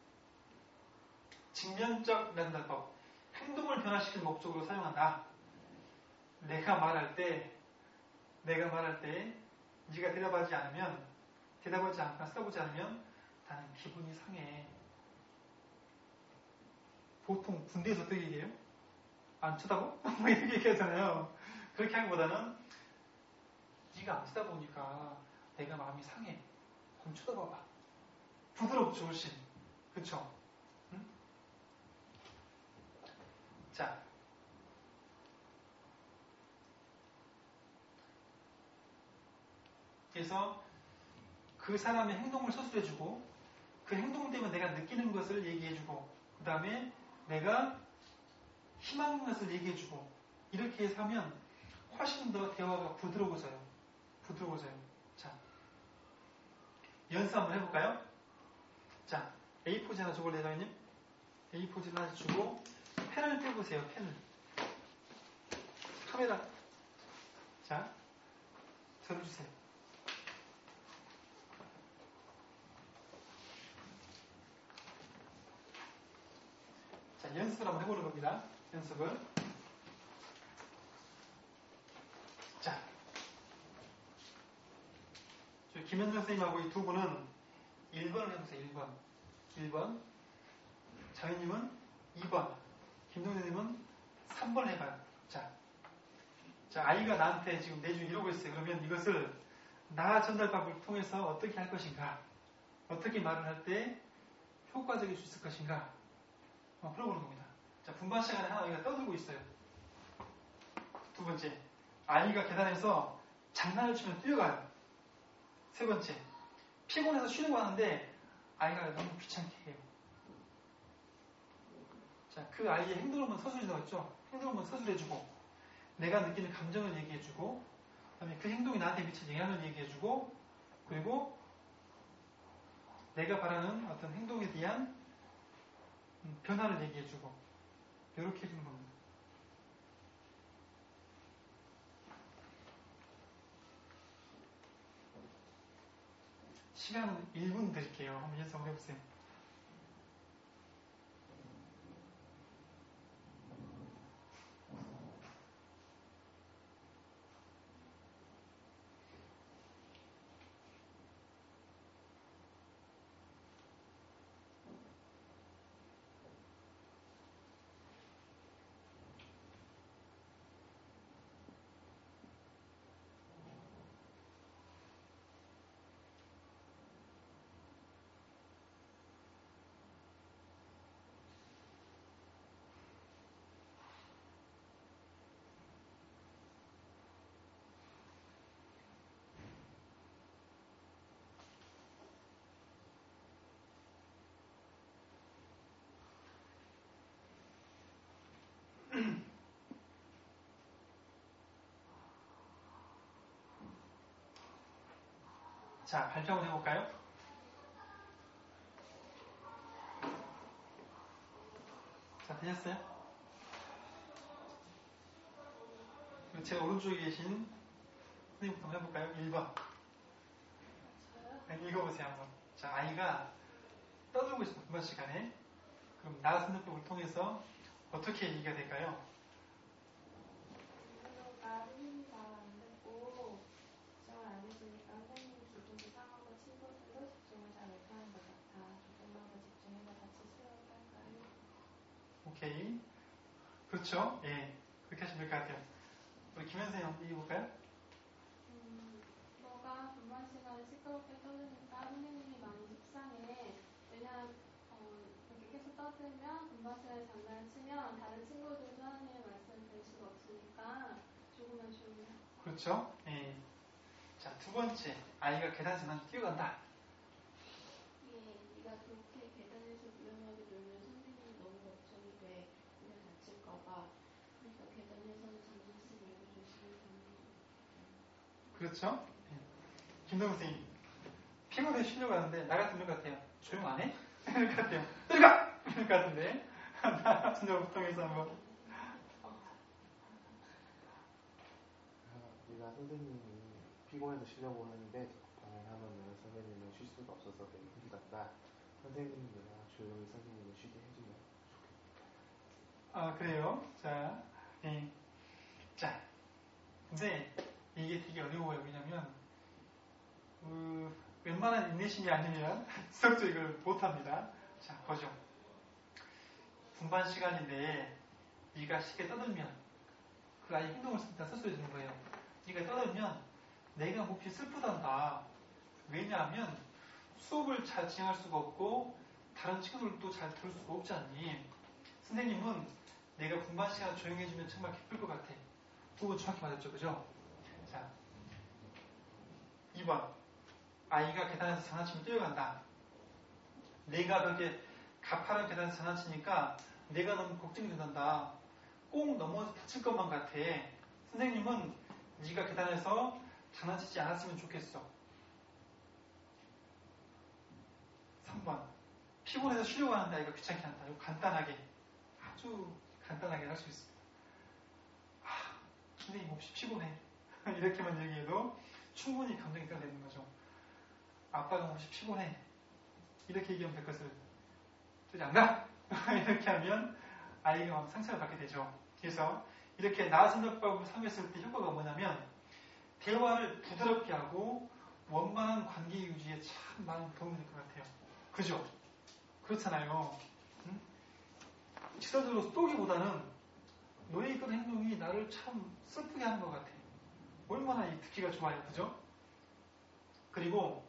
직면적 난다법. 행동을 변화시키는 목적으로 사용한다. 내가 말할 때, 내가 말할 때, 네가 대답하지 않으면, 대답하지 않거나 써보지 않으면 나는 기분이 상해. 보통 군대에서 어떻게 얘기해요? 안 쳐다보? 뭐 이렇게 얘기하잖아요. 그렇게 하기보다는 네가 안 쳐다보니까 내가 마음이 상해. 한번 쳐다봐봐. 부드럽죠, 훨씬. 그쵸? 응? 자. 그래서 그 사람의 행동을 서술해주고 그 행동 때문에 내가 느끼는 것을 얘기해주고 그 다음에 내가 희망인 것을 얘기해주고 이렇게 해서 하면 훨씬 더 대화가 부드러워져요. 부드러워져요. 자, 연습 한번 해볼까요? 자, 에이 포즈 하나 줘볼래요, 사장님? 에이 포즈 하나 주고 펜을 떼보세요. 펜을. 카메라. 자, 들어주세요. 자, 연습을 한번 해보는 겁니다. 연습을. 자, 저 김현정 선생님하고 이 두 분은 일 번을 해보세요. 일 번. 일 번. 장현님은 이 번. 김동현님은 삼 번 해봐요. 자, 자, 아이가 나한테 지금 내중 이러고 있어요. 그러면 이것을 나 전달법을 통해서 어떻게 할 것인가? 어떻게 말을 할 때 효과적일 수 있을 것인가? 한번 풀어보는 겁니다. 자, 분반 시간에 하나 아이가 떠들고 있어요. 두 번째, 아이가 계단에서 장난을 치면 뛰어가요. 세 번째, 피곤해서 쉬는 거 하는데 아이가 너무 귀찮게 해요. 자, 그 아이의 행동을 한번 서술해서 했죠. 행동을 한번 서술해주고 내가 느끼는 감정을 얘기해주고 그다음에 그 행동이 나한테 미친 영향을 얘기해주고 그리고 내가 바라는 어떤 행동에 대한 변화를 얘기해주고 이렇게 해주는 겁니다. 시간은 일 분 드릴게요. 한번 연습 한번 해보세요. 자, 발표 한번 해볼까요? 자, 되셨어요? 그리고 제 오른쪽에 계신 선생님부터 한번 해볼까요? 일 번. 네, 읽어보세요, 한번. 자, 아이가 떠들고 있습니다. 분반 시간에. 그럼 나 선생법을 통해서 어떻게 얘기가 될까요? 동료가 선생님 말 안 듣고 집중을 안 해주니까 선생님 기분도 상하고 친구들도 집중을 잘 못하는 것 같아. 조금만 더 집중해서 같이 수업을 할까요? 오케이. 그렇죠? 예. 그렇게 하시면 될 것 같아요. 우리 김현 선생님 한번 얘기해볼까요? 음, 너가 분반 시간에 시끄럽게 떠드니까 선생님이 많이 속상해. 왜냐면 어, 이렇게 계속 떠들면 분반 시간에 장난치면 다른 친구들도 선생님의 말씀을 들을 수가 없으니까 조금만 조용히 하자. 그렇죠? 예. 자, 두 번째. 아이가 계단 전환 뛰어간다. 예, 네가 그렇게 계단에서 위험하게 놀면 선생님이 너무 걱정이 돼. 네가 다칠까봐. 그러니까 계단에서는 장난치지 말고 조심히 다니고. 그렇죠? 예. 김동훈 선생님. 피곤해 쉬려고 하는데 나 같으면 이럴 것 같아요. 조용 안 해? 이럴 것 같아요. 들어가! 이럴 것 같은데. 나 같은 경우 보통에서 한번. 네가 선생님이 피곤해서 쉬려고 하는데 방해하면은 선생님은 쉴 수가 없어서 되게 힘들다. 선생님이나 조용히 선생님을 쉬게 해주면 좋겠다. 아, 그래요? 자, 예. 자, 근데 이게 되게 어려워요. 왜냐면, 그, 웬만한 인내심이 아니면 수학적 이걸 못합니다. 자, 보죠. 분반 시간인데 네가 쉽게 떠들면 그 아이 행동을 일단 서술해 주는 거예요. 네가 떠들면 내가 몹시 슬프단다. 왜냐하면 수업을 잘 진행할 수가 없고 다른 친구들도 잘 들을 수가 없지 않니? 선생님은 내가 분반 시간 조용해지면 정말 기쁠 것 같아. 두 번 정확히 맞았죠, 그죠? 자, 이 번 아이가 계단에서 장난치면 뛰어간다. 내가 그렇게 가파른 계단에서 장난치니까 내가 너무 걱정이 된단다. 꼭 넘어져 다칠 것만 같아. 선생님은 네가 계단에서 장난치지 않았으면 좋겠어. 삼 번 피곤해서 쉬려고 하는데 아이가 귀찮게 한다. 이거 간단하게, 아주 간단하게 할 수 있습니다. 아, 선생님 혹시 피곤해. 이렇게만 얘기해도 충분히 감정이 되는 거죠. 아빠가 혹시 피곤해. 이렇게 얘기하면 될 것을 되지 않나? 이렇게 하면 아이가 막 상처를 받게 되죠. 그래서 이렇게 나선적법을 사용했을 때 효과가 뭐냐면 대화를 부드럽게 하고 원만한 관계 유지에 참 많은 도움이 될 것 같아요. 그죠? 그렇잖아요. 응? 직설적으로 쏘기보다는 너의 그런 행동이 나를 참 슬프게 하는 것 같아. 얼마나 이 듣기가 좋아요. 그죠? 그리고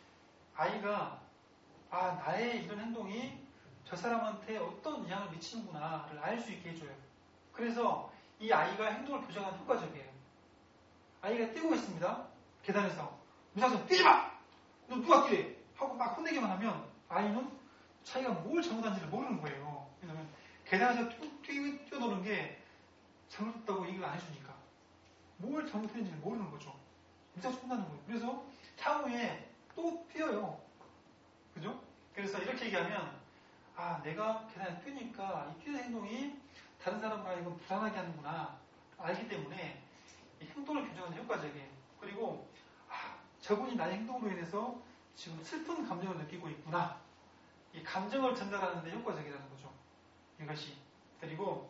아이가 아 나의 이런 행동이 저 사람한테 어떤 영향을 미치는구나를 알 수 있게 해줘요. 그래서 이 아이가 행동을 교정하는 효과적이에요. 아이가 뛰고 있습니다. 계단에서 무작정 뛰지 마! 너 누가 뛰래? 하고 막 혼내기만 하면 아이는 자기가 뭘 잘못한지를 모르는 거예요. 왜냐면 계단에서 뛰, 뛰, 뛰어노는 게 잘못했다고 얘기를 안 해주니까 뭘 잘못했는지를 모르는 거죠. 무작정 혼나는 거예요. 그래서 향후에 또 뛰어요. 그죠? 그래서 이렇게 얘기하면 아 내가 계단에 뛰니까 이 뛰는 행동이 다른 사람과 이건 불안하게 하는구나 알기 때문에 이 행동을 교정하는 효과적이에요. 그리고 아 저분이 나의 행동으로 인해서 지금 슬픈 감정을 느끼고 있구나. 이 감정을 전달하는 데 효과적이라는 거죠. 이것이. 그리고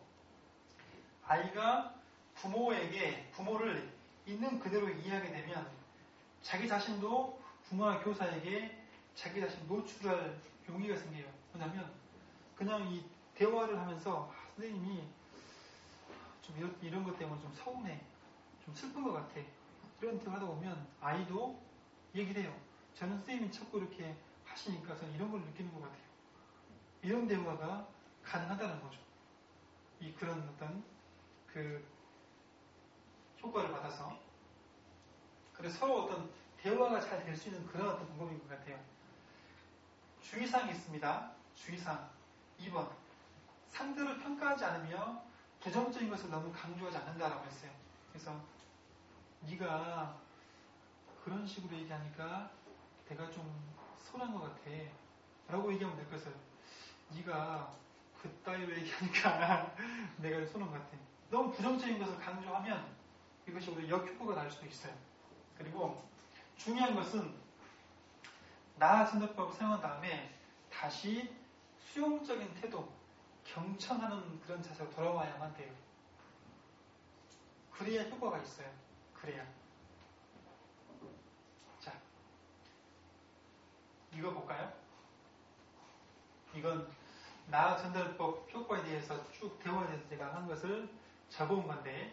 아이가 부모에게 부모를 있는 그대로 이해하게 되면 자기 자신도 부모나 교사에게 자기 자신 노출할 용의가 생겨요. 왜냐하면 그냥 이 대화를 하면서 아, 선생님이 좀 이런, 이런 것 때문에 좀 서운해. 좀 슬픈 것 같아. 이런 대화 하다 보면 아이도 얘기를 해요. 저는 선생님이 자꾸 이렇게 하시니까 저는 이런 걸 느끼는 것 같아요. 이런 대화가 가능하다는 거죠. 이 그런 어떤 그 효과를 받아서 그래서 서로 어떤 대화가 잘 될 수 있는 그런 어떤 방법인 것 같아요. 주의사항이 있습니다. 주의사항 이 번 상대를 평가하지 않으며 부정적인 것을 너무 강조하지 않는다라고 했어요. 그래서 네가 그런 식으로 얘기하니까 내가 좀 서운한 것 같아 라고 얘기하면 될 것을 네가 그따위로 얘기하니까 내가 서운한 것 같아. 너무 부정적인 것을 강조하면 이것이 오히려 역효과가 날 수도 있어요. 그리고 중요한 것은 나 선택법을 사용한 다음에 다시 수용적인 태도, 경청하는 그런 자세로 돌아와야만 돼요. 그래야 효과가 있어요. 그래야. 자, 이거 볼까요? 이건 나아 전달법 효과에 대해서 쭉 대화에 대해서 제가 한 것을 적어온 건데,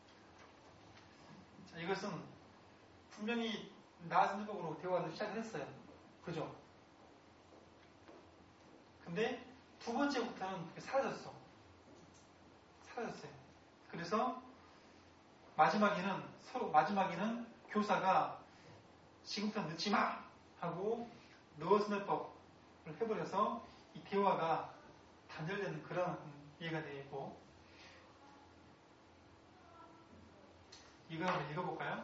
자, 이것은 분명히 나아 전달법으로 대화를 시작을 했어요. 그죠? 근데 두 번째부터는 사라졌어. 사라졌어요. 그래서 마지막에는 서로 마지막에는 교사가 지금부터 늦지 마 하고 너어전달법을 해버려서 이 대화가 단절되는 그런 예가 되고, 이거 한번 읽어볼까요?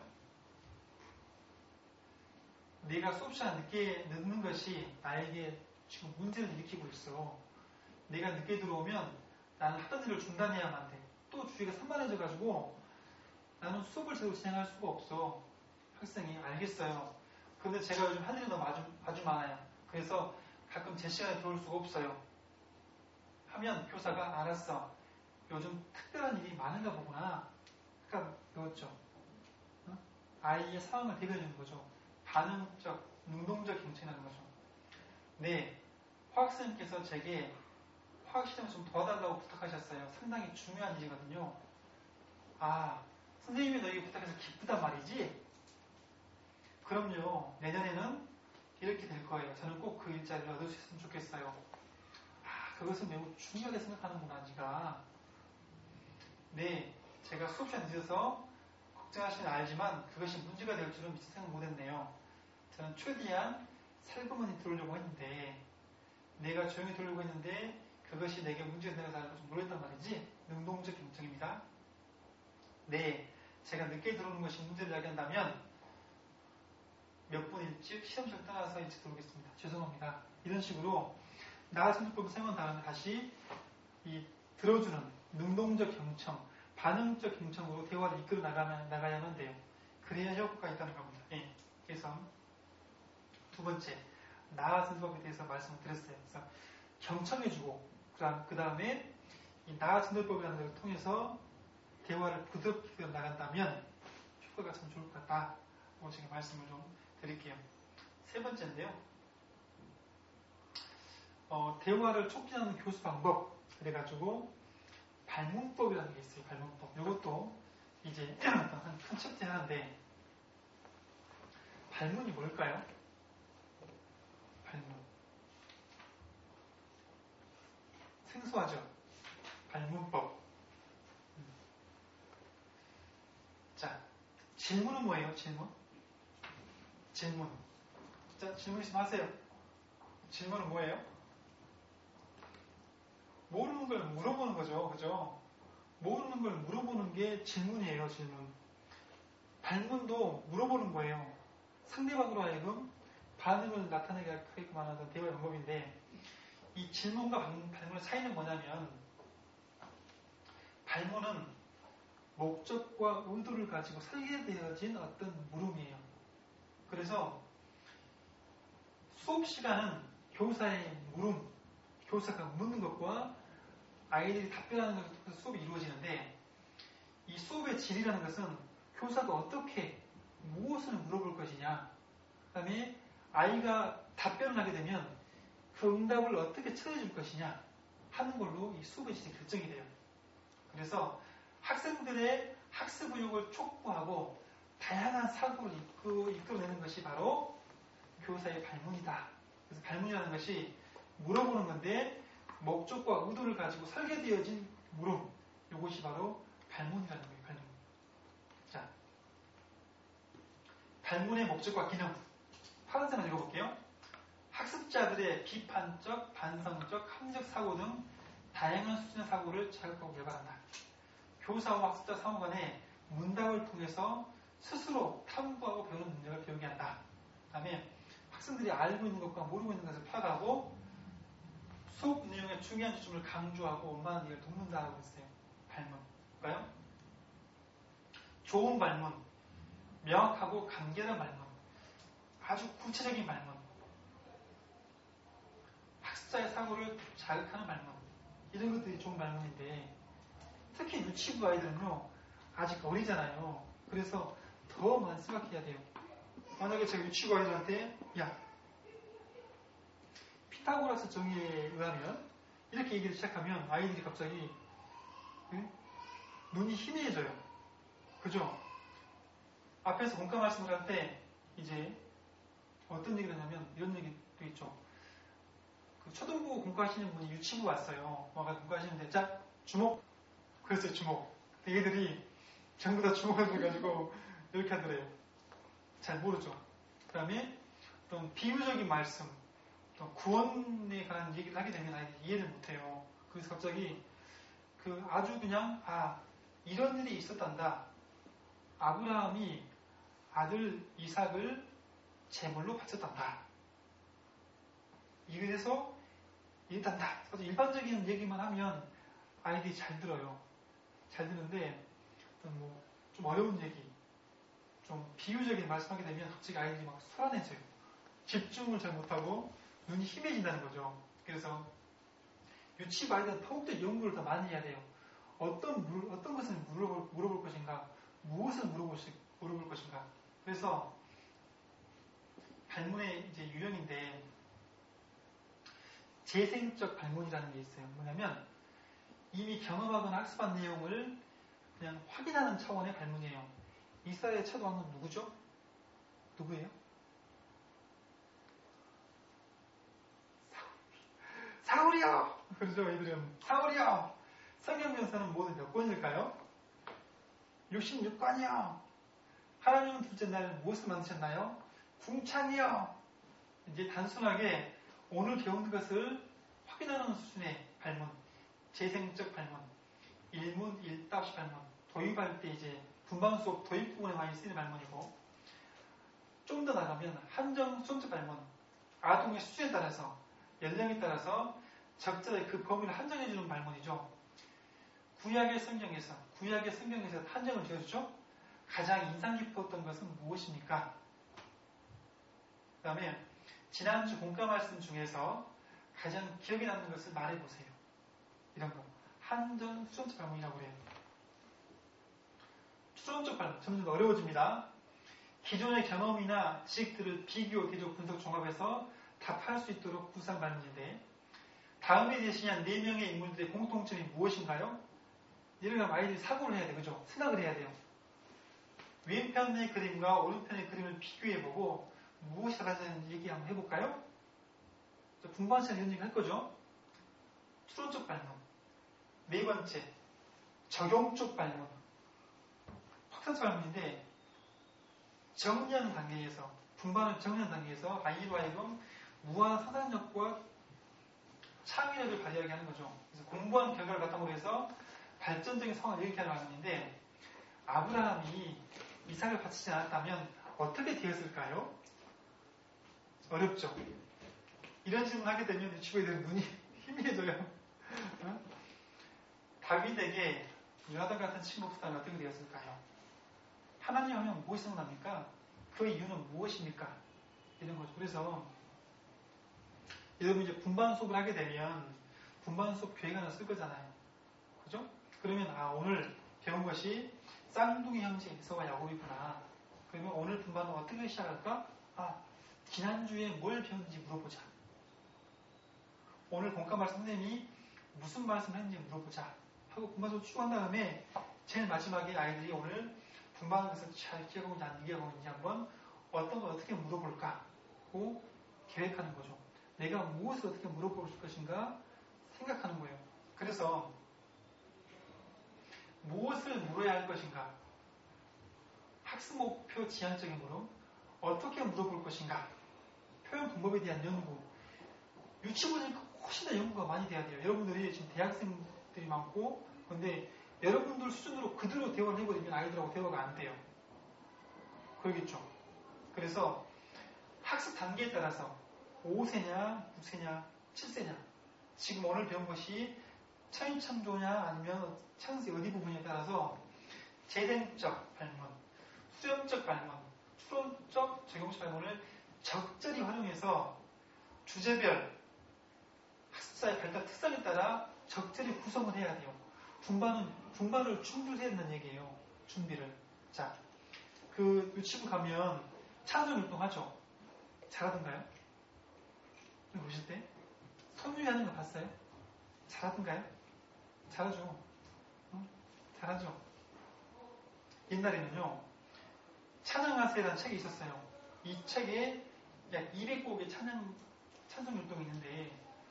내가 수업 시간 늦게 늦는 것이 나에게 지금 문제를 일으키고 있어. 내가 늦게 들어오면 나는 하던 일을 중단해야만 돼. 또 주위가 산만해져가지고 나는 수업을 제대로 진행할 수가 없어. 학생이 알겠어요. 그런데 제가 요즘 할 일이 너무 아주, 아주 많아요. 그래서 가끔 제 시간에 들어올 수가 없어요. 하면 교사가 알았어. 요즘 특별한 일이 많은가 보구나. 아까 배웠죠. 어? 아이의 상황을 대변해주는 거죠. 반응적, 능동적 경청이라는 거죠. 네, 화학생님께서 제게 화학 시험을 좀 도와달라고 부탁하셨어요. 상당히 중요한 일이거든요. 아, 선생님이 너에게 부탁해서 기쁘단 말이지? 그럼요. 내년에는 이렇게 될 거예요. 저는 꼭 그 일자리를 얻을 수 있으면 좋겠어요. 아, 그것은 매우 중요하게 생각하는구나, 니가. 네, 제가 수업 시간 늦어서 걱정하시는 알지만 그것이 문제가 될 줄은 미처 생각 못했네요. 저는 최대한 살금머니 들으려고 했는데, 내가 조용히 들으려고 했는데 그것이 내게 문제가 되는 것을 알고 좀 놀랐단 말이지. 능동적 경청입니다. 네, 제가 늦게 들어오는 것이 문제를 야기한다면 몇 분 일찍 시험실 떠나서 일찍 들어오겠습니다. 죄송합니다. 이런 식으로 나아전달법을 사용한 다음에 다시 이 들어주는 능동적 경청, 반응적 경청으로 대화를 이끌어 나가면, 나가야만 돼요. 그래야 효과가 있다는 겁니다. 예. 그래서 두 번째, 나아전달법에 대해서 말씀을 드렸어요. 그래서 경청해주고 그 다음에 이 나아전달법이라는 것을 통해서 대화를 부드럽게 나간다면 효과가 참 좋을 것 같다. 뭐 제가 말씀을 좀 드릴게요. 세 번째인데요. 어, 대화를 촉진하는 교수 방법. 그래가지고 발문법이라는 게 있어요. 발문법. 이것도 이제 한 큰 챕터 하는데, 발문이 뭘까요? 발문. 생소하죠? 발문법. 음. 자, 질문은 뭐예요? 질문? 질문. 자, 질문 있으면 하세요. 질문은 뭐예요? 모르는 걸 물어보는 거죠. 그죠? 모르는 걸 물어보는 게 질문이에요. 질문. 발문도 물어보는 거예요. 상대방으로 하여금 반응을 나타내게 하게끔 하는 대화의 방법인데, 이 질문과 발문의 차이는 뭐냐면, 발문은 목적과 의도를 가지고 설계되어진 어떤 물음이에요. 그래서 수업 시간은 교사의 물음, 교사가 묻는 것과 아이들이 답변하는 것을 통해서 수업이 이루어지는데, 이 수업의 질이라는 것은 교사가 어떻게 무엇을 물어볼 것이냐, 그 다음에 아이가 답변을 하게 되면 그 응답을 어떻게 처해줄 것이냐 하는 걸로 이 수업의 질이 결정이 돼요. 그래서 학생들의 학습 의욕을 촉구하고 다양한 사고를 이끌어, 이끌어내는 것이 바로 교사의 발문이다. 그래서 발문이라는 것이 물어보는 건데, 목적과 의도를 가지고 설계되어진 물음, 이것이 바로 발문이라는 거예요. 발문. 자, 발문의 목적과 기능. 파란색을 읽어볼게요. 학습자들의 비판적, 반성적, 합리적 사고 등 다양한 수준의 사고를 자극하고 개발한다. 교사와 학습자 상호 간에 문답을 통해서 스스로 탐구하고 배우는 능력을 배우게 한다. 그 다음에 학생들이 알고 있는 것과 모르고 있는 것을 파악하고 수업 내용의 중요한 지점을 강조하고 원만한 이해를 돕는다고 했어요. 발문. 볼까요? 좋은 발문, 명확하고 간결한 발문, 아주 구체적인 발문, 학습자의 사고를 자극하는 발문, 이런 것들이 좋은 발문인데 특히 유치부 아이들은요 아직 어리잖아요. 그래서 더 많이 생각해야 돼요. 만약에 제가 유치부 아이들한테 야 피타고라스 정의에 의하면 이렇게 얘기를 시작하면 아이들이 갑자기 응? 눈이 희미해져요. 그죠? 앞에서 공감 말씀을 할 때 이제 어떤 얘기를 하냐면 이런 얘기도 있죠. 그 초등부 공부하시는 분이 유치부 왔어요. 와가 공부하시는데 자 주목. 그랬어요 주목. 얘들이 전부 다 주목을 해가지고 이렇게 하더래요. 잘 모르죠. 그 다음에 어떤 비유적인 말씀, 어떤 구원에 관한 얘기를 하게 되면 아이들이 이해를 못해요. 그래서 갑자기 그 아주 그냥 아 이런 일이 있었단다. 아브라함이 아들 이삭을 제물로 바쳤단다. 이래서 이랬단다. 그래서 일반적인 얘기만 하면 아이들이 잘 들어요. 잘 듣는데 뭐 좀 어려운 얘기, 좀 비유적인 말씀하게 되면 갑자기 아이들이 막 소란해져요. 집중을 잘 못하고 눈이 희미해진다는 거죠. 그래서 유치부 아이들은 더욱더 연구를 더 많이 해야 돼요. 어떤 물, 어떤 것을 물어볼, 물어볼 것인가, 무엇을 물어볼, 물어볼 것인가. 그래서 발문의 이제 유형인데 재생적 발문이라는 게 있어요. 뭐냐면 이미 경험하거나 학습한 내용을 그냥 확인하는 차원의 발문이에요. 이스라엘의 첫 왕은 누구죠? 누구예요? 사울이요! 그러죠, 이들은. 사울이요! 성경 명사는 모두 몇 권일까요? 육십육 권이요! 하나님은 둘째 날 무엇을 만드셨나요? 궁창이요! 이제 단순하게 오늘 배운 것을 확인하는 수준의 발문, 재생적 발문, 일문, 일답시 발문, 도입할 때 이제 분반 수업 도입 부분에 많이 쓰이는 발문이고, 좀 더 나가면 한정 수험적 발문, 아동의 수준에 따라서, 연령에 따라서 적절하게 그 범위를 한정해주는 발문이죠. 구약의 성경에서, 구약의 성경에서 한정을 지어주죠. 가장 인상 깊었던 것은 무엇입니까? 그 다음에 지난주 공과 말씀 중에서 가장 기억에 남는 것을 말해보세요. 이런 거. 한정 수험적 발문이라고 해요. 추론적 발문. 점점 어려워집니다. 기존의 경험이나 지식들을 비교, 대조, 분석, 종합해서 답할 수 있도록 구상 발문인데 다음에 제시한 네 명의 인물들의 공통점이 무엇인가요? 예를 들면 아이들이 사고를 해야 돼요. 그죠? 생각을 해야 돼요. 왼편의 그림과 오른편의 그림을 비교해보고 무엇이 달라지는지 얘기 한번 해볼까요? 분반 시간 이런 얘기 할 거죠? 추론적 발문. 네 번째, 적용적 발문. 확산적 발문인데 정리하는 단계에서, 분반을 정리하는 단계에서 아이로 하여금 무한 상상력과 창의력을 발휘하게 하는 거죠. 그래서 공부한 결과를 바탕으로 해서 발전적인 상황을 이렇게 하는 발문인데 아브라함이 이삭을 바치지 않았다면 어떻게 되었을까요? 어렵죠. 이런 질문 하게 되면 유치부애들은 눈이 희미해져요. 어? 다윗에게 요나단 같은 친구 없었다면 어떻게 되었을까요? 하나님 하면 무엇이 생각납니까? 그 이유는 무엇입니까? 이런 거죠. 그래서 여러분 이제 분반 수업을 하게 되면 분반 수업 교획 하나 쓸 거잖아요. 그죠? 그러면 아 오늘 배운 것이 쌍둥이 형제 에서와 야곱이구나. 그러면 오늘 분반은 어떻게 시작할까? 아 지난주에 뭘 배웠는지 물어보자. 오늘 공과 말씀 선생님이 무슨 말씀을 했는지 물어보자. 하고 분반 수업 추구한 다음에 제일 마지막에 아이들이 오늘 분반한 것을 잘 기억하고 있는지 안 기억하고 있는지 한번 어떤 걸 어떻게 물어볼까 하고 계획하는 거죠. 내가 무엇을 어떻게 물어볼 것인가 생각하는 거예요. 그래서 무엇을 물어야 할 것인가, 학습 목표 지향적인 물음, 어떻게 물어볼 것인가, 표현 방법에 대한 연구, 유치부는 훨씬 더 연구가 많이 돼야 돼요. 여러분들이 지금 대학생들이 많고, 근데 여러분들 수준으로 그대로 대화를 해버리면 아이들하고 대화가 안 돼요. 그러겠죠. 그래서 학습 단계에 따라서 오 세냐, 육 세냐, 칠 세냐, 지금 오늘 배운 것이 천인창조냐 아니면 창세 어디 부분에 따라서 재생적 발문, 수렴적 발문, 추론적, 적용적 발문을 적절히 활용해서 주제별 학습자의 발달 특성에 따라 적절히 구성을 해야 돼요. 분반은, 분반을 준비를 해야 된다는 얘기예요. 준비를. 자, 그 유치부 가면 찬송 율동하죠? 잘하던가요? 여기 보실 때? 선율이 하는 거 봤어요? 잘하던가요? 잘하죠. 응? 잘하죠. 옛날에는요, 찬양하세요라는 책이 있었어요. 이 책에 약 이백 곡의 찬양, 찬송 율동이 있는데,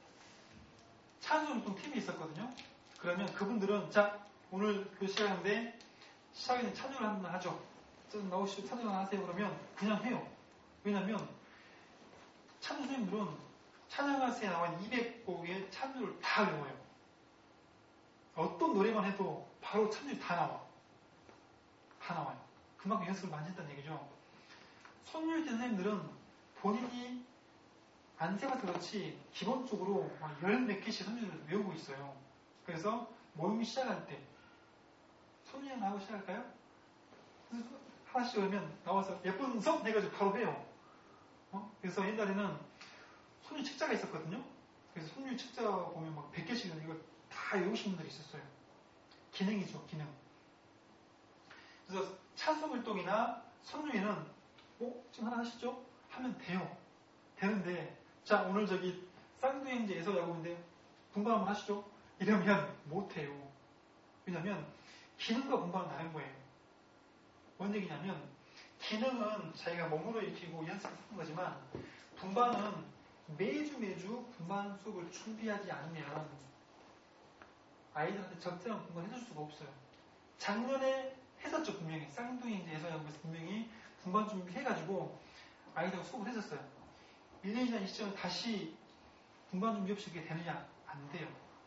찬송 율동 팀이 있었거든요. 그러면 그분들은, 자, 오늘 그 시간인데, 시작에는 찬양을 한번 하죠. 좀 나오시고 찬양을 하세요. 그러면 그냥 해요. 왜냐면, 찬송 선생님들은 찬양하세요 나온 이백 곡의 찬송을 다 외워요. 어떤 노래만 해도 바로 찬송이 다 나와. 다 나와요. 그만큼 연습을 많이 했다는 얘기죠. 손율 선생님들은 본인이 안 세봐서 그렇지 기본적으로 열 몇 개씩 손율을 외우고 있어요. 그래서 모임이 시작할 때 손율 하고 시작할까요? 하나씩 외우면 나와서 예쁜 성 해가지고 바로 해요. 어? 그래서 옛날에는 손율 책자가 있었거든요. 그래서 손율 책자 보면 막 백 개씩 이거 다 외우신 분들이 있었어요. 기능이죠, 기능. 그래서 찬송율동이나 성류에는 어? 지금 하나 하시죠? 하면 돼요. 되는데 자 오늘 저기 쌍둥이행제 예서야구인데 분반 한번 하시죠? 이러면 못해요. 왜냐면 기능과 분반은 다른 거예요. 뭔 얘기냐면 기능은 자기가 몸으로 익히고 연습해서 하는 거지만 분반은 매주 매주 분반 수업을 준비하지 않으면 아이들한테 적절한 분반을 해줄 수가 없어요. 작년에 했었죠, 분명히. 쌍둥이행제 예서야구에서 분명히 분반 준비해가지고 아이들하고 수업을 했었어요. 일 년이 지난 이 시점에 다시 분반 준비 없이 그게 되느냐? 안 돼요.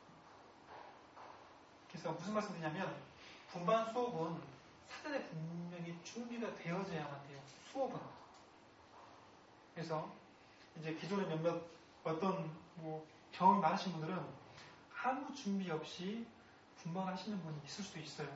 그래서 무슨 말씀드리냐면 분반 수업은 사전에 분명히 준비가 되어져야만 돼요. 수업은. 그래서 이제 기존에 몇몇 어떤 뭐 경험이 많으신 분들은 아무 준비 없이 분반하시는 분이 있을 수도 있어요.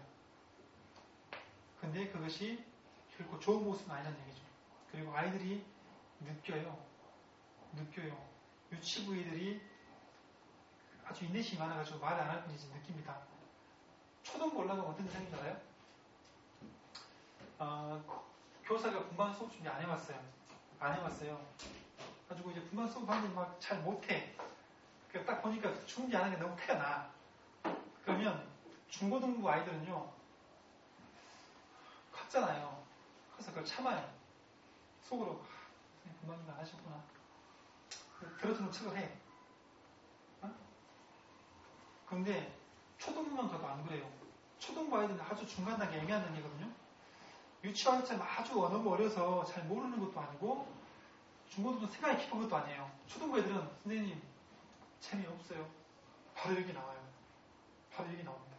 근데 그것이 결코 좋은 모습은 아니라는 얘기죠. 그리고 아이들이 느껴요. 느껴요. 유치부이들이 아주 인내심이 많아가지고 말을 안 할 뿐이지 느낍니다. 초등부 올라가면 어떤 생각인지 알아요? 어, 교사가 분반 수업 준비 안 해왔어요. 안 해왔어요. 가지고 이제 분반 수업 하는데 막 잘 못해. 그러니까 딱 보니까 준비 안 하는 게 너무 태가 나. 그러면 중고등부 아이들은요, 컸잖아요. 커서 그걸 참아요. 속으로, 선생님 분반이 안 하셨구나. 들어주는 척을 해. 어? 근데 초등부만 가도 안 그래요. 초등부 아이들은 아주 중간 단계 애매한 단계거든요. 유치원처럼 아주 너무 어려서 잘 모르는 것도 아니고 중고등부 생각이 깊은 것도 아니에요. 초등부 애들은 선생님 재미없어요. 바로 여기 나와요. 바로 여기 나옵니다.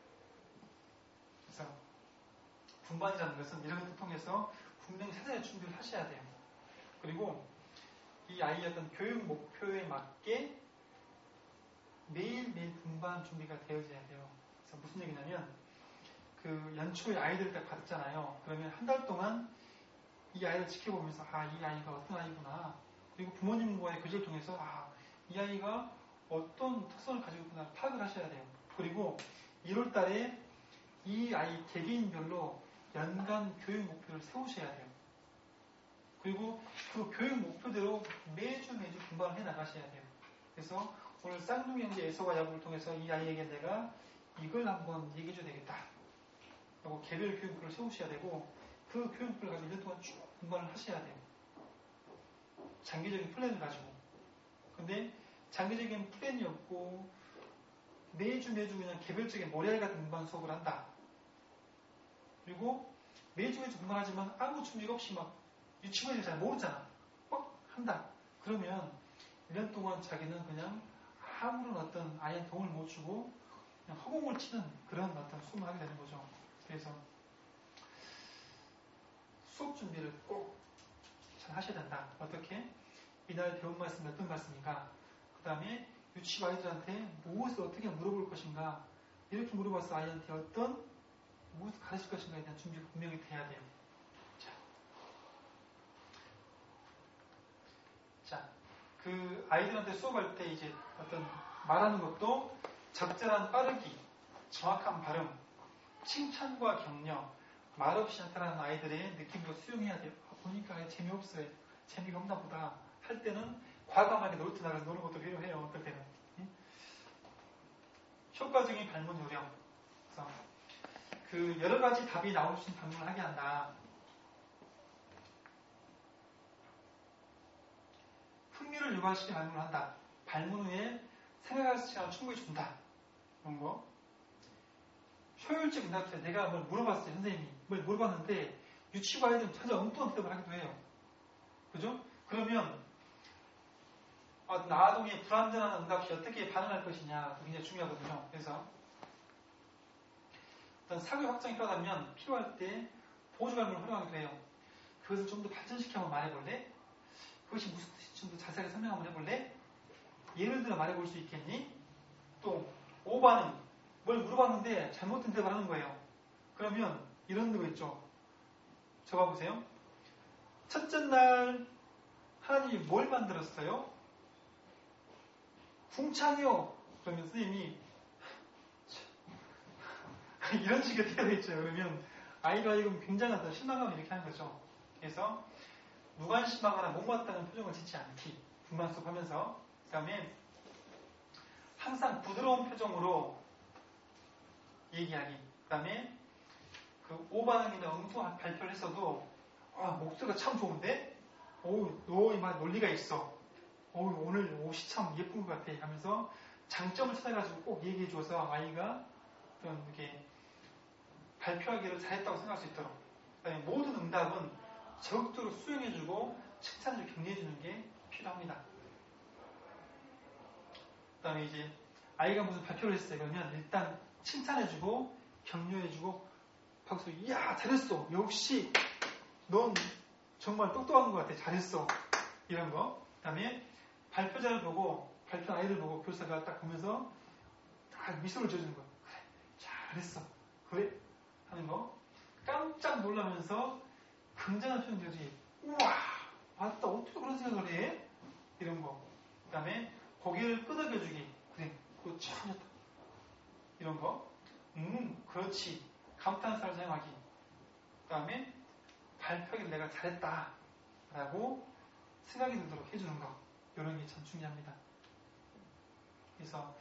그래서 분반이라는 것은 이런 것을 통해서 분명히 사전에 준비를 하셔야 돼요. 그리고 이 아이의 어떤 교육 목표에 맞게 매일매일 분반 준비가 되어져야 돼요. 그래서 무슨 얘기냐면 그 연초에 아이들을 딱 받았잖아요. 그러면 한 달 동안 이 아이를 지켜보면서 아, 이 아이가 어떤 아이구나. 그리고 부모님과의 교제를 통해서 아, 이 아이가 어떤 특성을 가지고 있구나 파악을 하셔야 돼요. 그리고 일월 달에 이 아이 개개인별로 연간 교육 목표를 세우셔야 돼요. 그리고 그 교육 목표대로 매주 매주 분반을 해 나가셔야 돼요. 그래서 오늘 쌍둥이행제 예서와 야구를 통해서 이 아이에게 내가 이걸 한번 얘기해줘야 되겠다. 그리고 개별 교육 목표를 세우셔야 되고 그 교육 목표를 가지고 일 년 동안 쭉 분반을 하셔야 돼요. 장기적인 플랜을 가지고. 근데 장기적인 플랜이 없고 매주 매주 그냥 개별적인 모래알 같은 분반 수업을 한다. 그리고 매주 매주 분반하지만 아무 준비가 없이 막 유치원이 잘 모르잖아. 막 한다. 그러면 일 년 동안 자기는 그냥 아무런 어떤 아이한테 도움을 못 주고 그냥 허공을 치는 그런 어떤 수업을 하게 되는 거죠. 그래서 수업 준비를 꼭 잘 하셔야 된다. 어떻게? 이날 배운 말씀이 어떤 말씀인가? 그 다음에 유치부 아이들한테 무엇을 어떻게 물어볼 것인가? 이렇게 물어봐서 아이한테 어떤 무엇을 가르칠 것인가에 대한 준비가 분명히 돼야 돼요. 자, 자, 그 아이들한테 수업할 때 이제 어떤 말하는 것도 적절한 빠르기, 정확한 발음, 칭찬과 격려, 말없이 나타나는 아이들의 느낌도 수용해야 돼요. 아, 보니까 재미없어요. 재미가 없나 보다 할 때는 과감하게 놀이터 나가서 노는 것도 필요해요. 어떨 때는. 응? 효과적인 발문 요령. 그래서 그 여러 가지 답이 나올 수 있는 발문을 하게 한다. 흥미를 유발시키는 발문을 한다. 발문 후에 생각할 시간을 충분히 준다. 이런 거. 효율적 응답 때 내가 뭘 물어봤어요. 선생님이 뭘 물어봤는데 유치부 아이들은 전혀 엉뚱한 대답을 하기도 해요. 그죠? 그러면 아, 나아동의 불완전한 응답시 어떻게 반응할 것이냐 굉장히 중요하거든요. 그래서 어떤 사고의 확장이 필요하다면 필요할 때 보조 발문을 활용하기도 해요. 그것을 좀 더 발전시켜 한번 말해볼래? 그것이 무슨 뜻인지 좀 더 자세하게 설명 한번 해볼래? 예를 들어 말해볼 수 있겠니? 또 오 반응 뭘 물어봤는데 잘못된 대답을 하는 거예요. 그러면 이런 거 있죠. 적어보세요. 첫째 날 하나님이 뭘 만들었어요? 궁창이요. 그러면 선생님이 이런 식의 대답이 있죠. 그러면 아이가 이건 굉장한 실망감을 이렇게 하는 거죠. 그래서 무관심하거나 못마땅한 표정을 짓지 않기. 불만족하면서 그 다음에 항상 부드러운 표정으로 얘기하기. 그 다음에 그 오반응이나 엉뚱한 발표를 했어도 아, 목소리가 참 좋은데? 오, 너 이만 논리가 있어. 오, 오늘 옷이 참 예쁜 것 같아. 하면서 장점을 찾아가지고 꼭 얘기해 줘서 아이가 어떤 이렇게 발표하기를 잘했다고 생각할 수 있도록. 그 다음에 모든 응답은 적극적으로 수용해주고 칭찬해주고 격려해주는 게 필요합니다. 그 다음에 이제 아이가 무슨 발표를 했어요. 그러면 일단 칭찬해주고 격려해주고 박수, 이야 잘했어. 역시 넌 정말 똑똑한 것 같아. 잘했어. 이런 거. 그 다음에 발표자를 보고 발표 아이를 보고 교사가 딱 보면서 딱 미소를 지어주는 거. 그래 잘했어. 그래 하는 거. 깜짝 놀라면서 굉장한 표현들이 우와 맞다 어떻게 그런 생각을 해? 이런 거. 그 다음에 고개를 끄덕여주기. 그래 그거 참 좋다. 이런 거. 음 그렇지. 감탄사를 사용하기. 그 다음에 발표하기를 내가 잘했다 라고 생각이 들도록 해주는 거. 이런 게 참 중요합니다. 그래서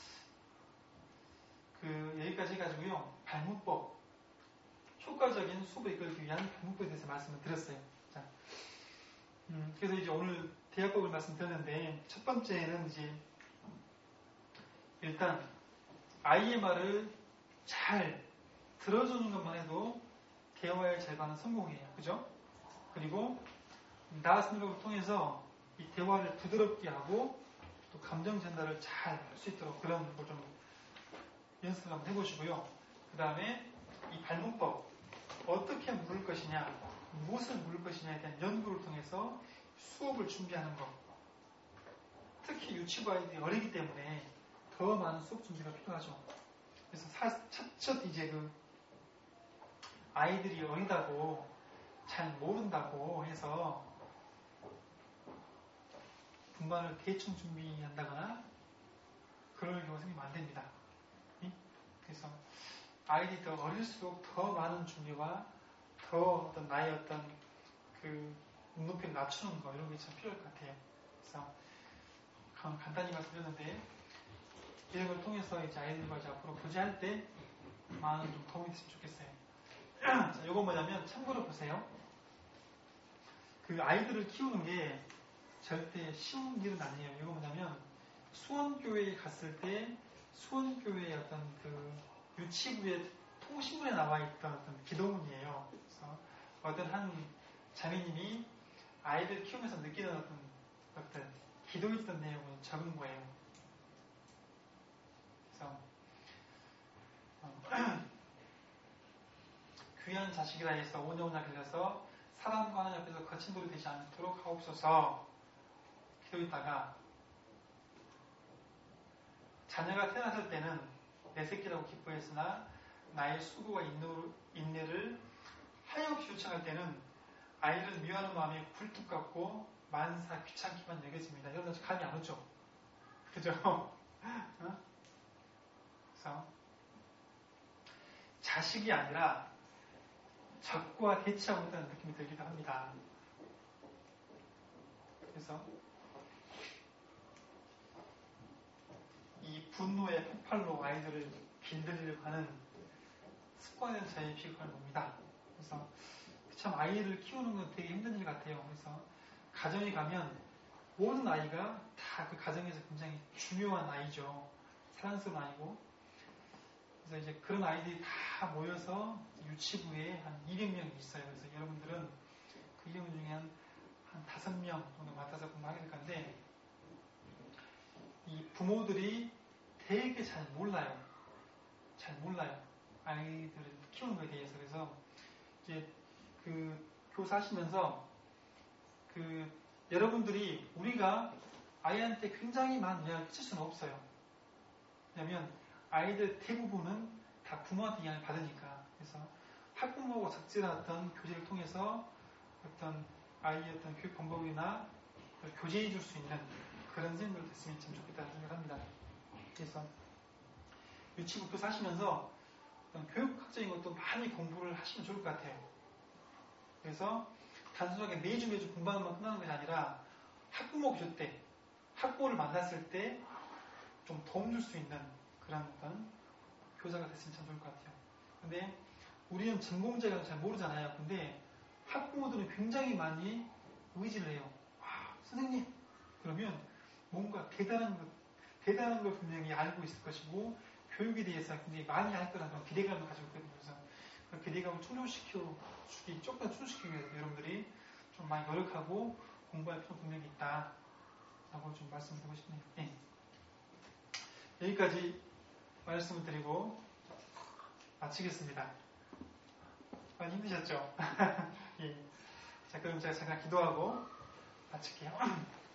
그 여기까지 해가지고요. 발문법, 효과적인 수업을 이끌기 위한 발문법에 대해서 말씀을 드렸어요. 자, 음, 그래서 이제 오늘 대화법을 말씀드렸는데 첫 번째는 이제 일단 아이의 말을 잘 들어주는 것만 해도 대화의 절반은 성공이에요. 그죠? 그리고 나 생각을 통해서 이 대화를 부드럽게 하고 또 감정 전달을 잘 할 수 있도록 그런 걸 좀 연습을 한번 해보시고요. 그 다음에 이 발문법 어떻게 물을 것이냐, 무엇을 물을 것이냐에 대한 연구를 통해서 수업을 준비하는 것. 특히 유치부 아이들이 어리기 때문에 더 많은 수업 준비가 필요하죠. 그래서 첫첫 이제 그 아이들이 어리다고 잘 모른다고 해서 분반을 대충 준비한다거나 그럴 경우가 생기면 안 됩니다. 그래서 아이들이 더 어릴수록 더 많은 준비와 더 어떤 나의 어떤 그 눈높이를 낮추는 거 이런 게 참 필요할 것 같아요. 그래서 간단히 말씀드렸는데 이런 걸 통해서 이제 아이들과 이제 앞으로 교제할 때 많은 좀 도움이 됐으면 좋겠어요. 자, 이건 뭐냐면 참고로 보세요. 그 아이들을 키우는 게 절대 쉬운 일은 아니에요. 이거 뭐냐면 수원교회에 갔을 때 수원교회의 어떤 그 유치부의 통신문에 나와 있던 어떤 기도문이에요. 그래서 어떤 한 자매님이 아이들 키우면서 느끼는 어떤 어떤 기도했던 내용을 적은 거예요. 그래서 어, 귀한 자식이라 해서 오냐오냐 길러서 사람과 하나님 앞에서 거친 돌이 되지 않도록 하옵소서 기도했다가 자녀가 태어났을 때는 내 새끼라고 기뻐했으나 나의 수고와 인내를 하염없이 요청할 때는 아이를 미워하는 마음이 굴뚝 같고 만사 귀찮기만 여겨집니다. 이런 거 감이 안 오죠? 그죠? 어? 그래서 자식이 아니라 적과 대치하고 있다는 느낌이 들기도 합니다. 그래서 이 분노의 폭발로 아이들을 길들이려고 하는 습관에 대한 자의 비극을 봅니다. 그래서 참 아이를 키우는 건 되게 힘든 일 같아요. 그래서 가정에 가면 모든 아이가 다 그 가정에서 굉장히 중요한 아이죠. 사랑스러운 아이고. 그래서 이제 그런 아이들이 다 모여서 유치부에 한 이백 명이 있어요. 그래서 여러분들은 그 이백 명 중에 한, 한 다섯 명 정도 맡아서 공부하게 될 건데, 이 부모들이 되게 잘 몰라요. 잘 몰라요. 아이들을 키우는 거에 대해서. 그래서 이제 그 교사하시면서 그 여러분들이 우리가 아이한테 굉장히 많은 영향을 끼칠 수는 없어요. 왜냐하면 아이들 대부분은 다 부모한테 영향을 받으니까. 그래서 학부모하고 적절한 어떤 교제를 통해서 어떤 아이의 어떤 교육 방법이나 교제해 줄 수 있는 그런 선생님들 됐으면 참 좋겠다는 생각을 합니다. 그래서 유치부 교사 하시면서 어떤 교육학적인 것도 많이 공부를 하시면 좋을 것 같아요. 그래서 단순하게 매주 매주 공부하는 것만 끝나는 것이 아니라 학부모 교육 때, 학부모를 만났을 때 좀 도움 줄 수 있는 그런 어떤 교사가 됐으면 참 좋을 것 같아요. 근데 우리는 전공자가 잘 모르잖아요. 근데 학부모들은 굉장히 많이 의지를 해요. 와, 선생님! 그러면 뭔가 대단한 것, 대단한 걸 분명히 알고 있을 것이고, 교육에 대해서 굉장히 많이 할 거라는 그런 기대감을 가지고 있거든요. 그래서 그 기대감을 충족시켜주기, 조금 충족시키기 위해서 여러분들이 좀 많이 노력하고 공부할 필요가 분명히 있다. 라고 좀 말씀드리고 싶네요. 네. 여기까지 말씀을 드리고 마치겠습니다. 많이 힘드셨죠? 예. 자, 그럼 제가 잠깐 기도하고 마칠게요.